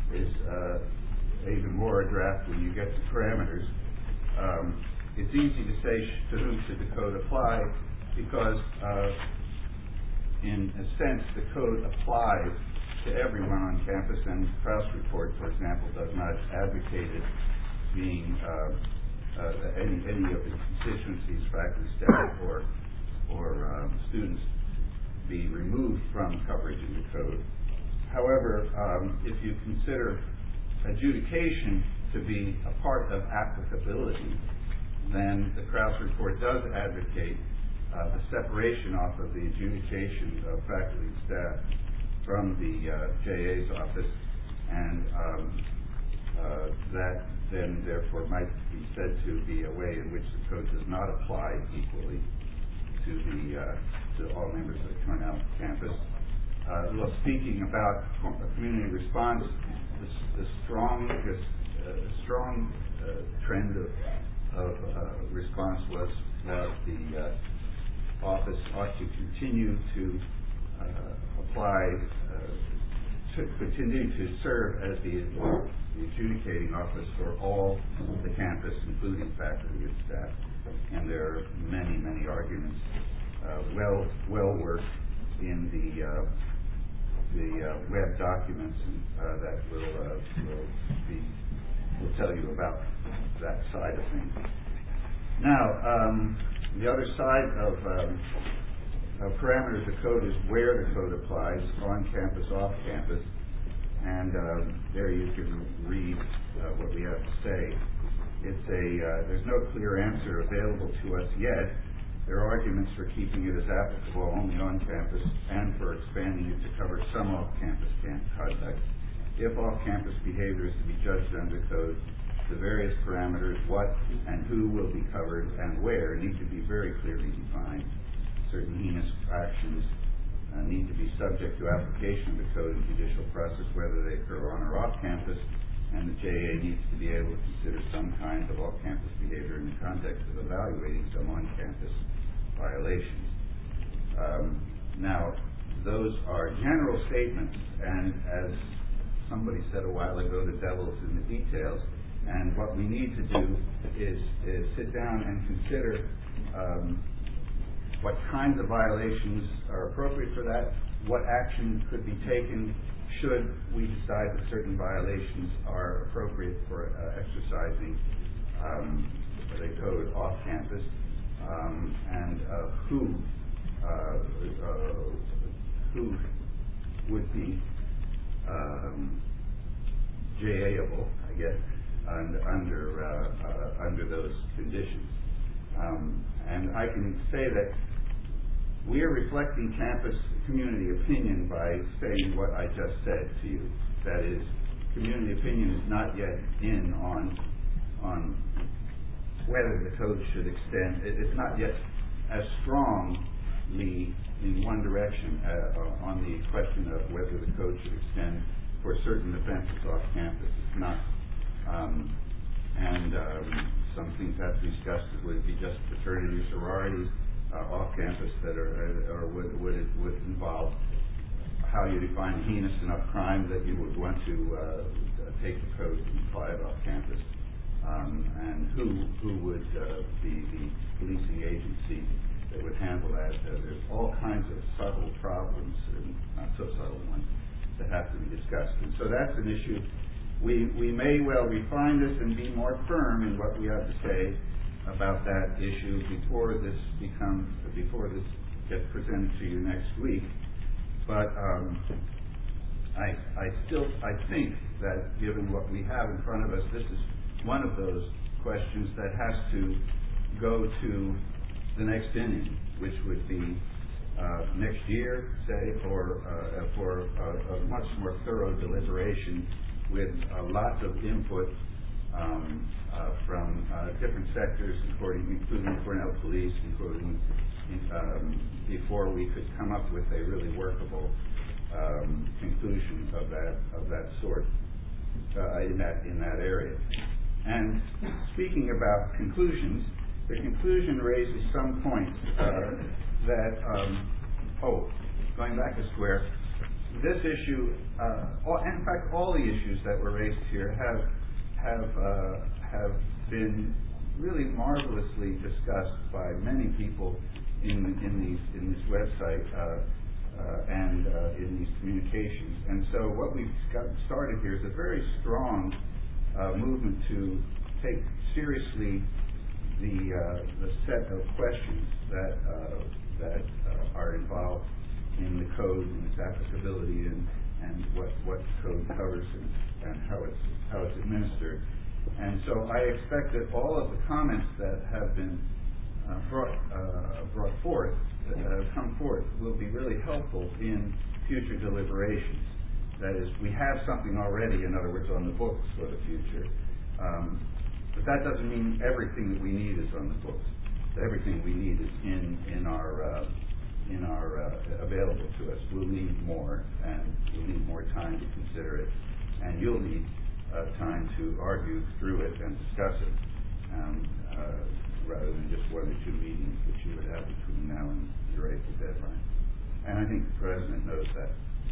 even more a draft when you get to parameters. It's easy to say to whom should the code apply, because in a sense the code applies to everyone on campus, and the Krauss report, for example, does not advocate it being any of the constituencies, faculty, staff, or students be removed from coverage in the code. However, if you consider adjudication to be a part of applicability, then the Krauss report does advocate the separation off of the adjudication of faculty and staff from the JA's office, and that then therefore might be said to be a way in which the code does not apply equally to all members of the Cornell campus. Speaking about community response, the strong trend of response was that the office ought to continue to continue to serve as the adjudicating office for all the campus, including faculty and staff. And there are many, many arguments well worked in the the web documents that will tell you about that side of things. Now, the other side of parameters of code is where the code applies, on campus, off campus, and there you can read what we have to say. There's no clear answer available to us yet. There are arguments for keeping it as applicable only on campus and for expanding it to cover some off-campus conduct. If off-campus behavior is to be judged under code, the various parameters, what and who will be covered and where, need to be very clearly defined. Certain heinous actions need to be subject to application of the code and judicial process, whether they occur on or off campus, and the JA needs to be able to consider some kind of off-campus behavior in the context of evaluating some on-campus violations. Now, those are general statements, and as somebody said a while ago, the devil is in the details, and what we need to do is sit down and consider what kinds of violations are appropriate for that, what action could be taken should we decide that certain violations are appropriate for exercising the code off campus, and who would be JA-able, I guess, under those conditions. And I can say that we are reflecting campus community opinion by saying what I just said to you. That is, community opinion is not yet in on whether the code should extend. It's not yet as strongly in one direction on the question of whether the code should extend for certain offenses off campus. It's not. Some things have to be discussed. Would it be just fraternity or sororities off campus that or would involve how you define heinous enough crime that you would want to take the code and apply it off campus, and who would be the policing agency that would handle that. There's all kinds of subtle problems, and not so subtle ones, that have to be discussed. And so that's an issue. We may well refine this and be more firm in what we have to say about that issue before this gets presented to you next week. But I think that given what we have in front of us, this is one of those questions that has to go to the next inning, which would be next year, say, for a much more thorough deliberation with lots of input from different sectors, including Cornell Police, before we could come up with a really workable conclusion of that sort in that area. And speaking about conclusions, the conclusion raises some points going back a square. This issue, in fact, all the issues that were raised here have been really marvelously discussed by many people in this website and in these communications. And so what we've got started here is a very strong movement to take seriously the set of questions that are involved in the code and its applicability and what code covers and how it's administered. And so I expect that all of the comments that have been brought forth, come forth, will be really helpful in future deliberations. That is, we have something already, in other words, on the books for the future. But that doesn't mean everything that we need is on the books. Everything we need is in our available to us. We'll need more, and we'll need more time to consider it, and you'll need time to argue through it and discuss it, rather than just 1 or 2 meetings that you would have between now and your April deadline. And I think the President knows that.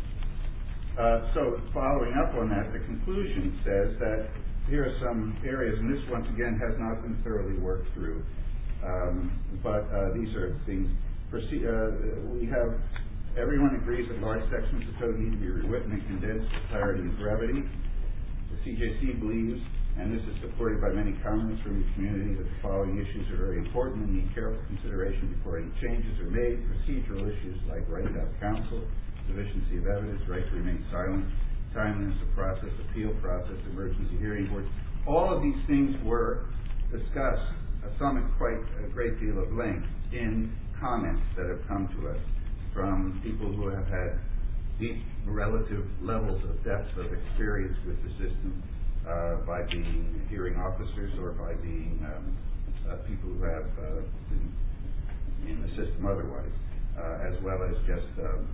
So following up on that, the conclusion says that here are some areas, and this once again has not been thoroughly worked through, but these are things. We have Everyone agrees that large sections of code need to be rewritten and condensed for clarity and brevity. The CJC believes, and this is supported by many comments from the community, that the following issues are very important and need careful consideration before any changes are made. Procedural issues like right to have counsel, sufficiency of evidence, right to remain silent, timeliness of process, appeal process, emergency hearing boards. All of these things were discussed, some at quite a great deal of length, in comments that have come to us from people who have had deep relative levels of depth of experience with the system, by being hearing officers or by being people who have been in the system otherwise, as well as just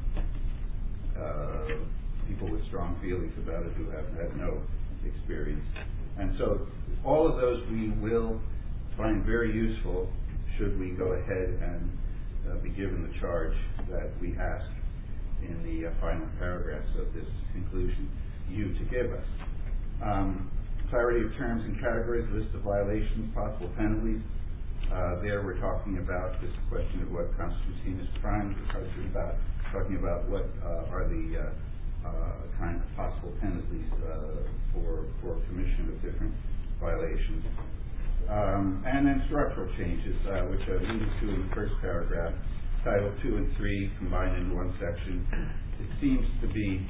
people with strong feelings about it who have had no experience. And so all of those we will find very useful should we go ahead and be given the charge that we ask in the final paragraphs of this conclusion you to give us. Clarity of terms and categories, list of violations, possible penalties. There we're talking about this question of what constitutes heinous crimes. We're talking about what are the kind of possible penalties for commission of different violations. And then structural changes, which I alluded to in the first paragraph. Title 2 and 3 combined into one section. It seems to be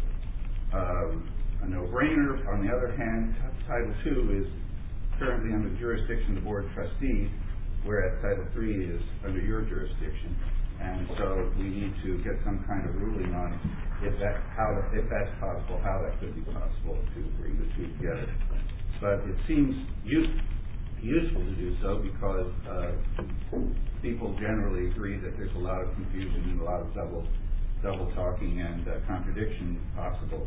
a no-brainer. On the other hand, Title 2 is currently under the jurisdiction of the Board of Trustees, whereas Title 3 is under your jurisdiction. And so we need to get some kind of ruling on if that's possible, how that could be possible to bring the two together. But it seems useful to do so because people generally agree that there's a lot of confusion and a lot of double talking and contradiction possible.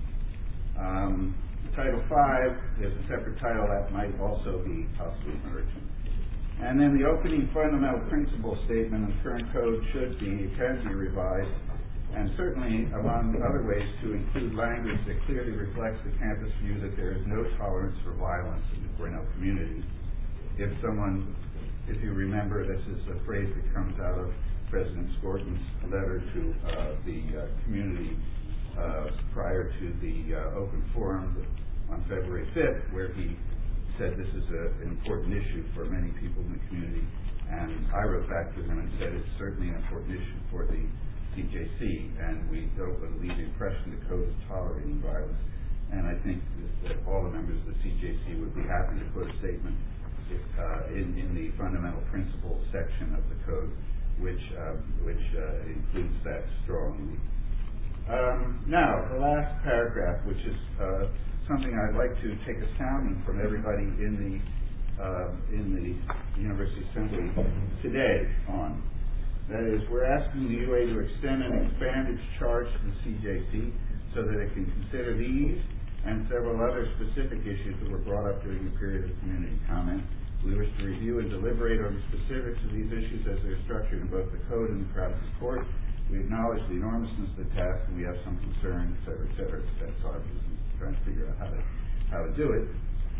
Title 5 is a separate title that might also be possibly urgent. And then the opening fundamental principle statement in the current code can be revised, and certainly among other ways to include language that clearly reflects the campus view that there is no tolerance for violence in the Cornell community. If you remember, this is a phrase that comes out of President Skorton's letter to the community prior to the open forum on February 5th, where he said this is an important issue for many people in the community. And I wrote back to him and said it's certainly an important issue for the CJC, and we don't want to leave the impression the code is tolerating violence. And I think that all the members of the CJC would be happy to put a statement in the fundamental principles section of the code, which includes that strongly. Now, the last paragraph, which is something I'd like to take a sounding from everybody in the University Assembly today on. That is, we're asking the UA to extend and expand its charge to the CJC so that it can consider these and several other specific issues that were brought up during the period of community comment. We wish to review and deliberate on the specifics of these issues as they're structured in both the code and the Crowd's report. We acknowledge the enormousness of the task, and we have some concern, et cetera, et cetera. That's our business, trying to figure out how to do it.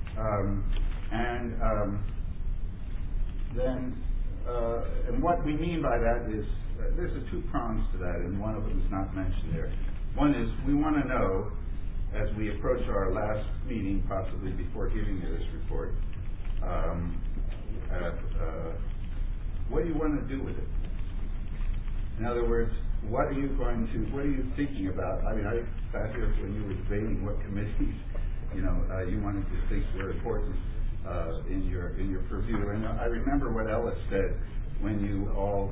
And what we mean by that is there's two prongs to that, and one of them is not mentioned there. One is we want to know, as we approach our last meeting, possibly before giving you this report, what do you want to do with it? In other words, what are you thinking about? I mean, I sat here when you were debating what committees, you wanted to think were important in your purview. And I remember what Ellis said when you all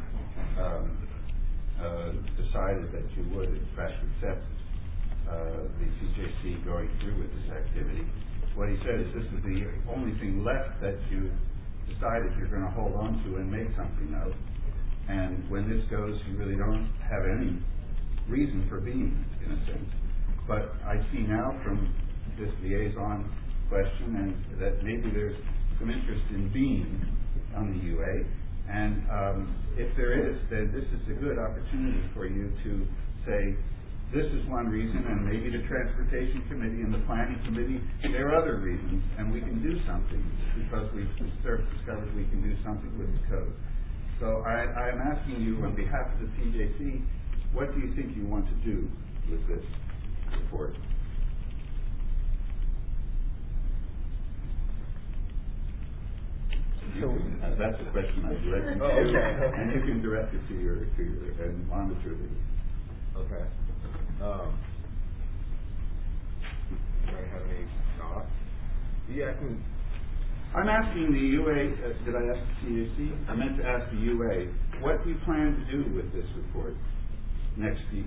decided that you would, in fact, accept the CJC going through with this activity. What he said is this is the only thing left that you decided you're going to hold on to and make something of. And when this goes, you really don't have any reason for being, in a sense. But I see now from this liaison question and that maybe there's some interest in being on the UA. And if there is, then this is a good opportunity for you to say, this is one reason, and maybe the Transportation Committee and the Planning Committee, there are other reasons, and we can do something because we've discovered we can do something with the code. So I am asking you on behalf of the CJC what do you think you want to do with this report? That's a question I direct to you, and you can direct it to your and monitor the. Okay. Anybody have any thoughts? Yeah, I'm asking the UA. Did I ask the CAC? I meant to ask the UA. What do you plan to do with this report next week,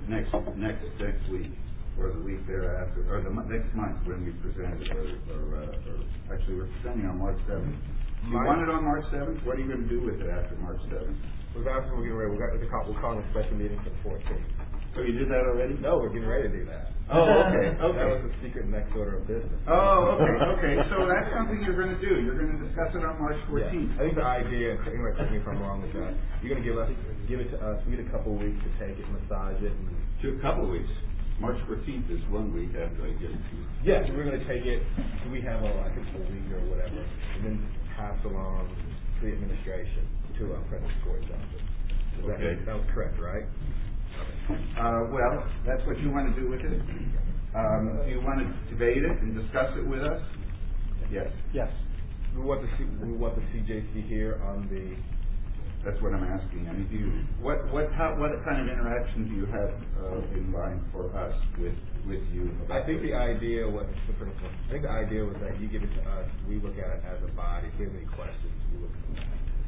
or the week thereafter, or the next month when we present it, or actually we're presenting on March 7th. You want it on March 7th? What are you going to do with it after March 7th? We're getting ready. We're calling a special meeting for the 14th. So you did that already? No, we're getting ready to do that. Oh, okay. That was the secret next order of business. Oh, okay. So that's something you're going to do. You're going to discuss it on March 14th. Yeah. I think the idea, anyway, correct me if I'm wrong with that, you're going to give it to us. We need a couple weeks to take it, massage it. To a couple weeks. March 14th is 1 week after I give it to you. Yes, we're going to take it. We have a week or whatever, and then pass along to the administration, to our President's Court Justice. That was correct, right? Well, that's what you want to do with it? Do you want to debate it and discuss it with us? Yes. Yes. We want the CJC here on the. That's what I'm asking. I mean, what kind of interaction do you have in mind for us with you? I think the idea was that you give it to us. We look at it as a body. If you have any questions, we look at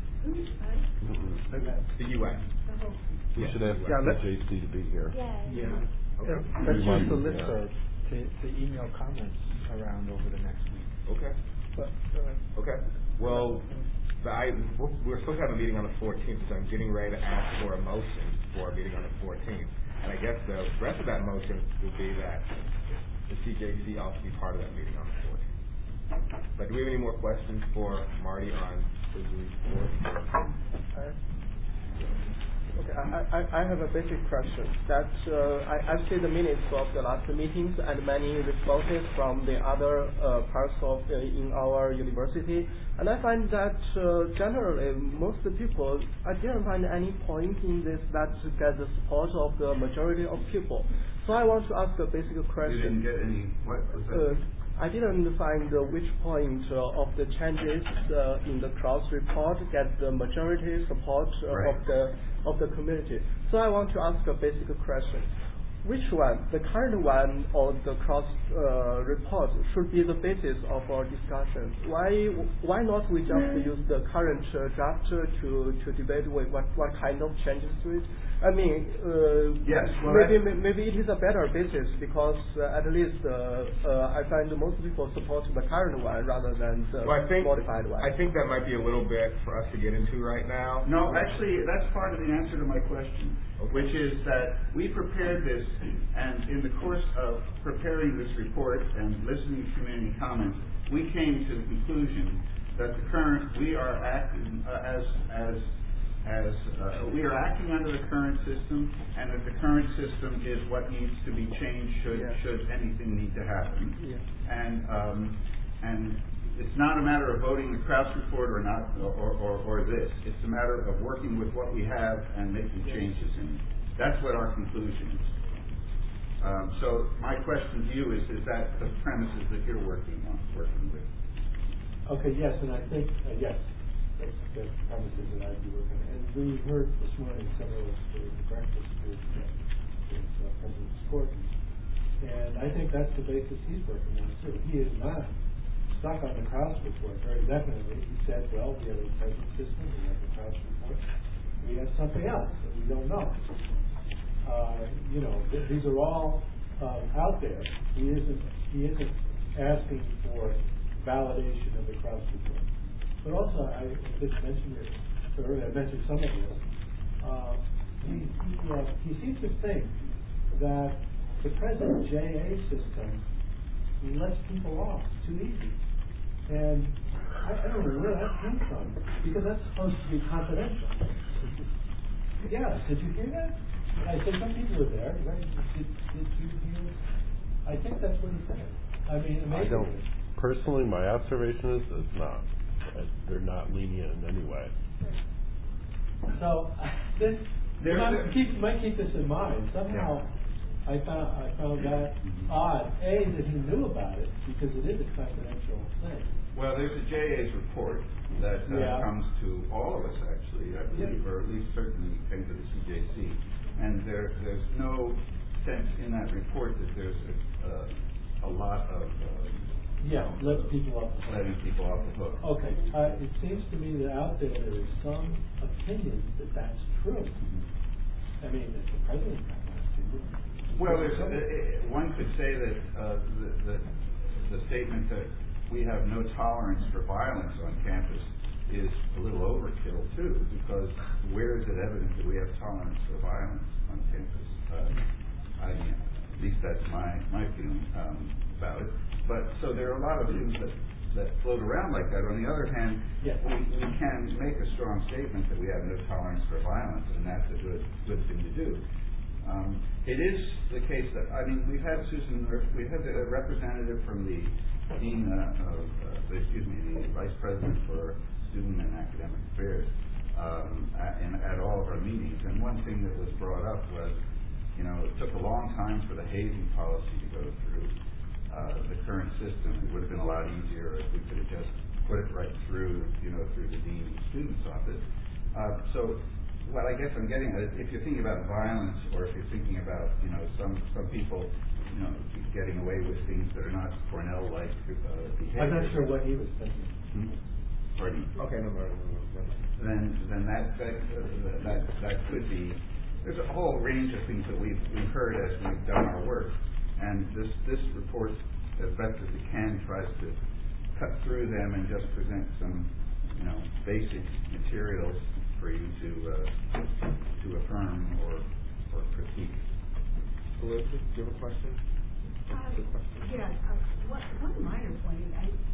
it. The UN. We should ask the JC to be here. Yeah. Okay. Let's use the listserv to email comments around over the next week. Okay. Okay. Well, we're supposed to have a meeting on the 14th, so I'm getting ready to ask for a motion for a meeting on the 14th. And I guess the rest of that motion will be that the CJC also be part of that meeting on the 14th. But do we have any more questions for Marty on the report? Okay, I have a basic question. That I've seen the minutes of the last meetings and many responses from the other parts of in our university, and I find that generally most people, I didn't find any point in this that get the support of the majority of people. So I want to ask a basic question. You didn't get any. What was that? I didn't find which point of the changes in the Krauss report get the majority support of the community. So I want to ask a basic question. Which one, the current one or the Krauss report, should be the basis of our discussion? Why not we just use the current draft to debate with what kind of changes to it? I mean, yes, well, maybe it is a better basis because at least I find most people support the current one rather than the modified one. I think that might be a little bit for us to get into right now. No, actually, that's part of the answer to my question, which is that we prepared this, and in the course of preparing this report and listening to community comments, we came to the conclusion that we are acting we are acting under the current system, and that the current system is what needs to be changed should anything need to happen. And it's not a matter of voting the Krauss report or not, or this. It's a matter of working with what we have and making changes in it. That's what our conclusion is. So my question to you is that the premises that you're working with? Okay, yes, and I think, yes, that's the premises that I'd be working on. And we heard this morning several of the breakfast with President Skorton, and I think that's the basis he's working on too. He is not stuck on the Krauss report very definitely. He said, well, we have a present system, we have the Krauss report, we have something else that we don't know. These are all out there. He isn't asking for validation of the Krauss report. But also, I just mentioned it earlier, I mentioned some of this. He seems to think that the present JA system lets people off too easy. And I don't know where that came from, because that's supposed to be confidential. Yeah, did you hear that? I said some people were there, right? Did you hear? I think that's what he said. I mean, I don't. Personally, my observation is it's not. They're not lenient in any way. So, this might keep this in mind. Somehow, I found that odd. That he knew about it because it is a confidential thing. Well, there's a JA's report that comes to all of us, actually, I believe, or at least certainly came to the CJC. And there's no sense in that report that there's a lot of letting people off the hook. Okay, it seems to me that out there is some opinion that that's true. I mean, if the president got last well, one could say that the statement that we have no tolerance for violence on campus is a little overkill too, because where is it evident that we have tolerance for violence on campus? I mean, at least that's my feeling about it. But so there are a lot of things that float around like that. On the other hand, we can make a strong statement that we have no tolerance for violence, and that's a good thing to do. It is the case that, I mean, we had a representative from the dean the vice president for student and academic affairs at all of our meetings. And one thing that was brought up was, it took a long time for the hazing policy to go through the current system. It would have been a lot easier if we could have just put it right through, through the dean of the student's office. So what I guess I'm getting at is, if you're thinking about violence, or if you're thinking about, some people, getting away with things that are not Cornell-like behavior. I'm not sure what he was thinking. Pardon me. Okay, no. Then that could be. There's a whole range of things that we've heard as we've done our work, and this report, as best as it can, tries to cut through them and just present some, basic materials for you to affirm or critique. Elizabeth, do you have a question? Yeah, one minor point.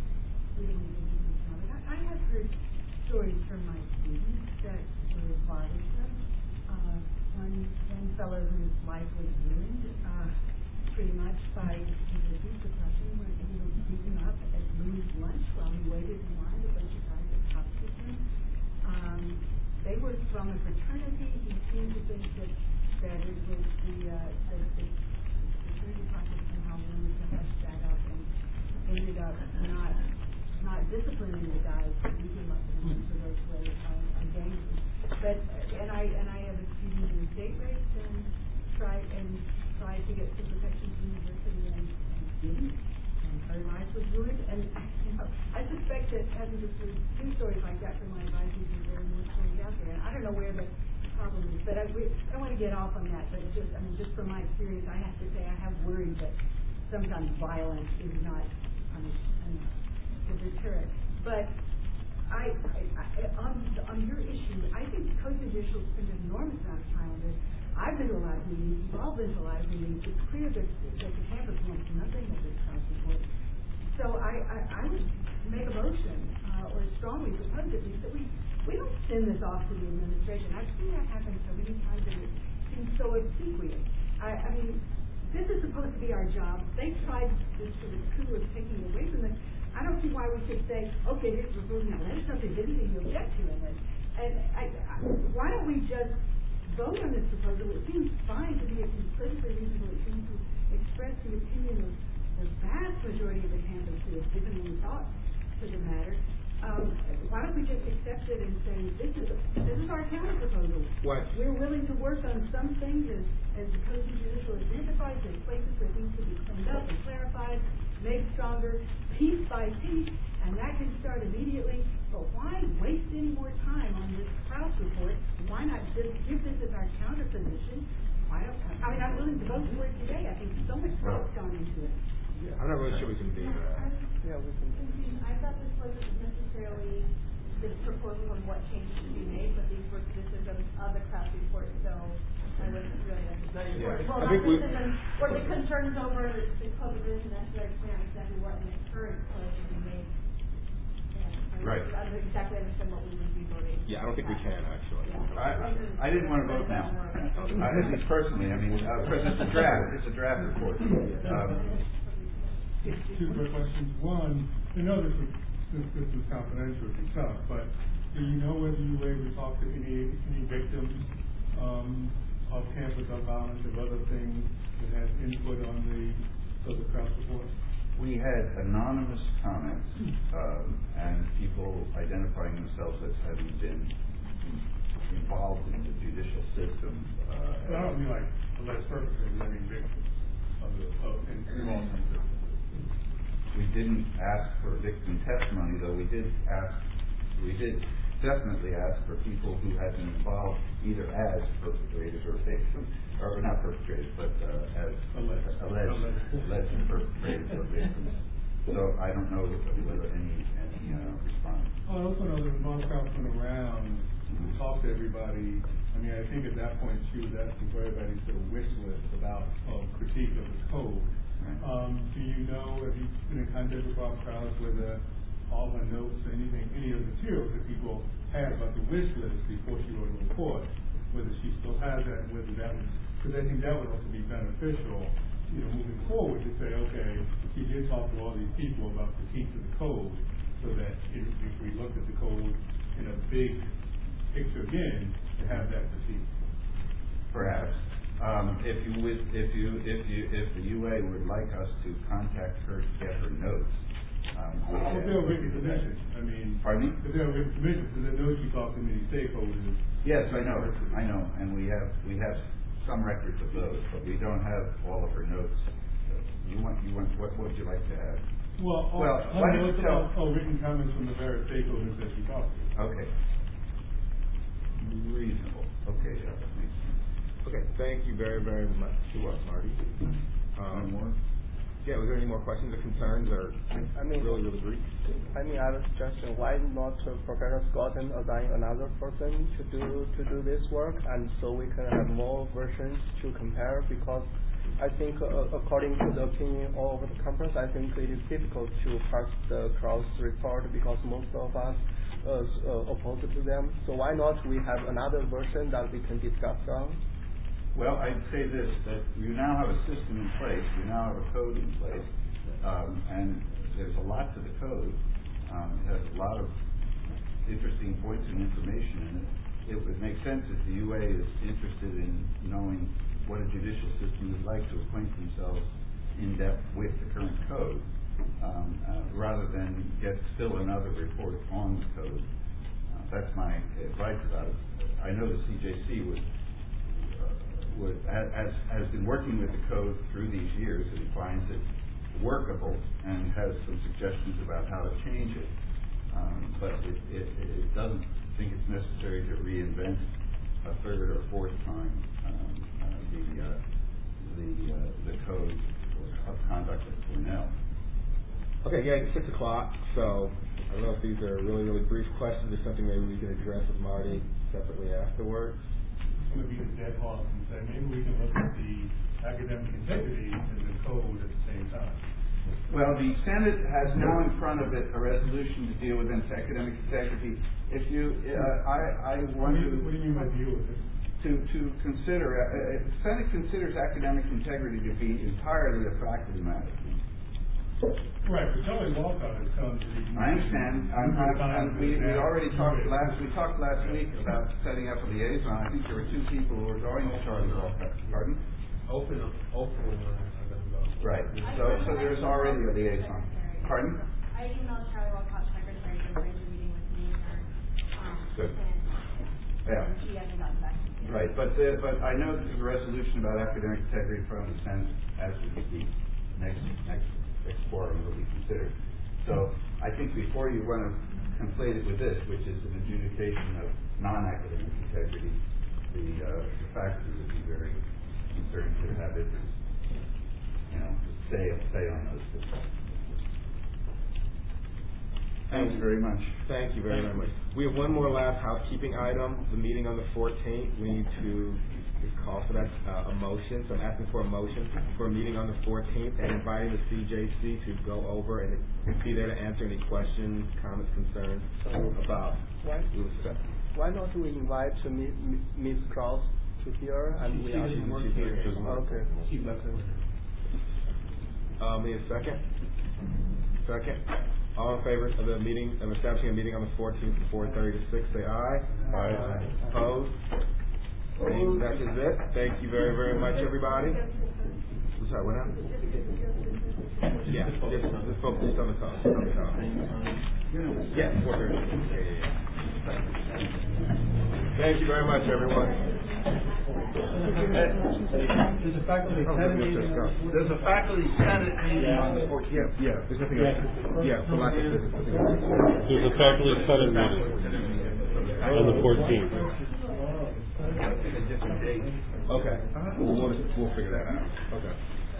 I have heard stories from my students that were bothersome. One fellow whose life was ruined pretty much by his abuse suppression when he was beaten up at Lou's lunch while he waited in line. A bunch of guys that talked with him. They were from a fraternity. He seemed to think that it was the fraternity process somehow wanted to hush that up and ended up not disciplining the guys, beat him up and so those were dangerous. But I have a student who was date raped and tried to get some protection from the university and didn't. And her life was ruined. And I suspect that having to do stories like that from my advisors is very much going out there. And I don't know where the problem is, but I don't want to get off on that. But just from my experience, I have to say I have worried that sometimes violence is not enough to deter it. But on your issue, I think co-judicial spend an enormous amount of time on this. I've been to a lot of meetings. We've all been to a lot of meetings. It's clear that the campus wants nothing of this House report. So I would make a motion or strongly propose at least that we don't send this off to the administration. I've seen that happen so many times and it seems so obsequious. I mean, this is supposed to be our job. They tried this sort of coup of taking it away from us. I don't see why we should say, okay, here's the proposal, now let us know if there's anything you object to in this. And why don't we just vote on this proposal? It seems fine to be a perfectly reasonable. It seems to express the opinion of the vast majority of the campus who have given any thought to the matter. Why don't we just accept it and say, this is our counter proposal. What? We're willing to work on some things as the code judicial identifies. There's places where things could be cleaned up and clarified, made stronger, piece by piece, and that can start immediately. But why waste any more time on this Krauss report? Why not just give this as our counter position? I'm willing to vote for it today. I think so much thought's gone into it. Yeah, I'm not really sure we can do that. I thought this wasn't necessarily the proposal on what changes should be made, but these were criticisms of the Krauss report, so I wasn't really necessarily. Well, not criticism, or the concerns over the code of business necessary to point out exactly what in the current code should be made. Right. I don't exactly understand what we would be voting. Yeah, I don't think we can actually. I didn't want to vote now. At least personally, because it's a draft report. Two quick questions. One, I know since this is confidential, it'd be tough, but do you know whether you were able to talk to any victims off campus or violence or other things that has input on the Krause report? We had anonymous comments and people identifying themselves as having been involved in the judicial system. But I don't mean like alleged perpetrators, I mean victims of the involvement in the system. We didn't ask for victim testimony, though we did definitely ask for people who had been involved either as perpetrators or victims, or not perpetrators, but as alleged perpetrators or victims. So I don't know whether any response. I also know that Ms. Krause went around to talk to everybody. I mean, I think at that point she was asking for everybody's sort of wish list about critique of the code. Right. Do you know, have you been in contact with Bob Krause whether all her notes or anything, any of the materials that people had about the wish list before she wrote the report, whether she still has that, whether that was, because I think that would also be beneficial, moving forward to say, okay, she did talk to all these people about critiques of the code, so that if we looked at the code in a big picture again, to have that critique. Perhaps. If the UA would like us to contact her to get her notes, if they're written submissions, I mean, pardon me? If they're written submissions, because I know she talked to many stakeholders. Yes, I know, and we have some records of those, but we don't have all of her notes. What would you like to have? Well, why don't you tell written comments from the various stakeholders that she talked to? Okay. Reasonable. Okay, yeah, that makes sense. Okay, thank you very, very much to us, Marty. Any more? Yeah, was there any more questions or concerns, or really brief? I have a suggestion. Why not Professor Scotton assign another person to do this work, and so we can have more versions to compare? Because I think, according to the opinion all over the campus, I think it is difficult to pass the Krause report because most of us opposed to them. So why not we have another version that we can discuss on? Well, I'd say this, that you now have a system in place, you now have a code in place, and there's a lot to the code. It has a lot of interesting points and information in it. It would make sense if the UA is interested in knowing what a judicial system is like to acquaint themselves in depth with the current code, rather than get still another report on the code. That's my advice about it. I know the CJC has been working with the code through these years, and it finds it workable and has some suggestions about how to change it. But it doesn't think it's necessary to reinvent a third or fourth time the code of conduct at Cornell. Okay, yeah, it's 6 o'clock, so I don't know if these are really brief questions or something maybe we can address with Marty separately afterwards. It's going to be the dead horse and say maybe we can look at the academic integrity and the code at the same time. Well, the Senate has now in front of it a resolution to deal with academic integrity. If you, I want to. What do you mean by deal with it? To consider, the Senate considers academic integrity to be entirely a faculty matter. Right, but Charlie Walcott has come to the. I understand. We already talked last week about setting up a liaison. I think there were 2 people who were going to Charlie Walcott. Pardon? Open. Right. So there's already a liaison. Pardon? I emailed Charlie Walcott, secretary, to arrange a meeting with me Good. and she hasn't gotten back to me. Right, but I know there's a resolution about academic integrity from the Senate as we speak. Next forum will be considered. So I think before you want to conflate it with this, which is an adjudication of non-academic integrity, the faculty would be very concerned to have it, stay on those things. Thank you very much. Thank you very much. We have one more last housekeeping item. The meeting on the 14th. We need to call for that a motion. So I'm asking for a motion for a meeting on the 14th and inviting the CJC to go over and be there to answer any questions, comments, concerns about. Why not we invite Ms. Krause to here and we ask her she's here. Okay. Need a second? Second. All in favor of the meeting, of establishing a meeting on the 14th from 4:30 to 6, say aye. Aye. Opposed? mean, that is it. Thank you very, very much, everybody. Sorry, what happened? Yeah, just focus on the call. Yes, 4:30. Yeah. Thank you very much, everyone. There's a faculty senate meeting. There's a faculty senate meeting on the 14th. Yeah, there's nothing else. Yeah, for lack of business, nothing else. There's a faculty senate meeting on the 14th. Okay. We'll figure that out. Okay.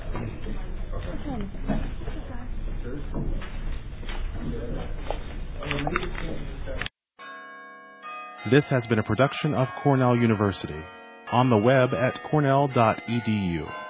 This has been a production of Cornell University. On the web at cornell.edu.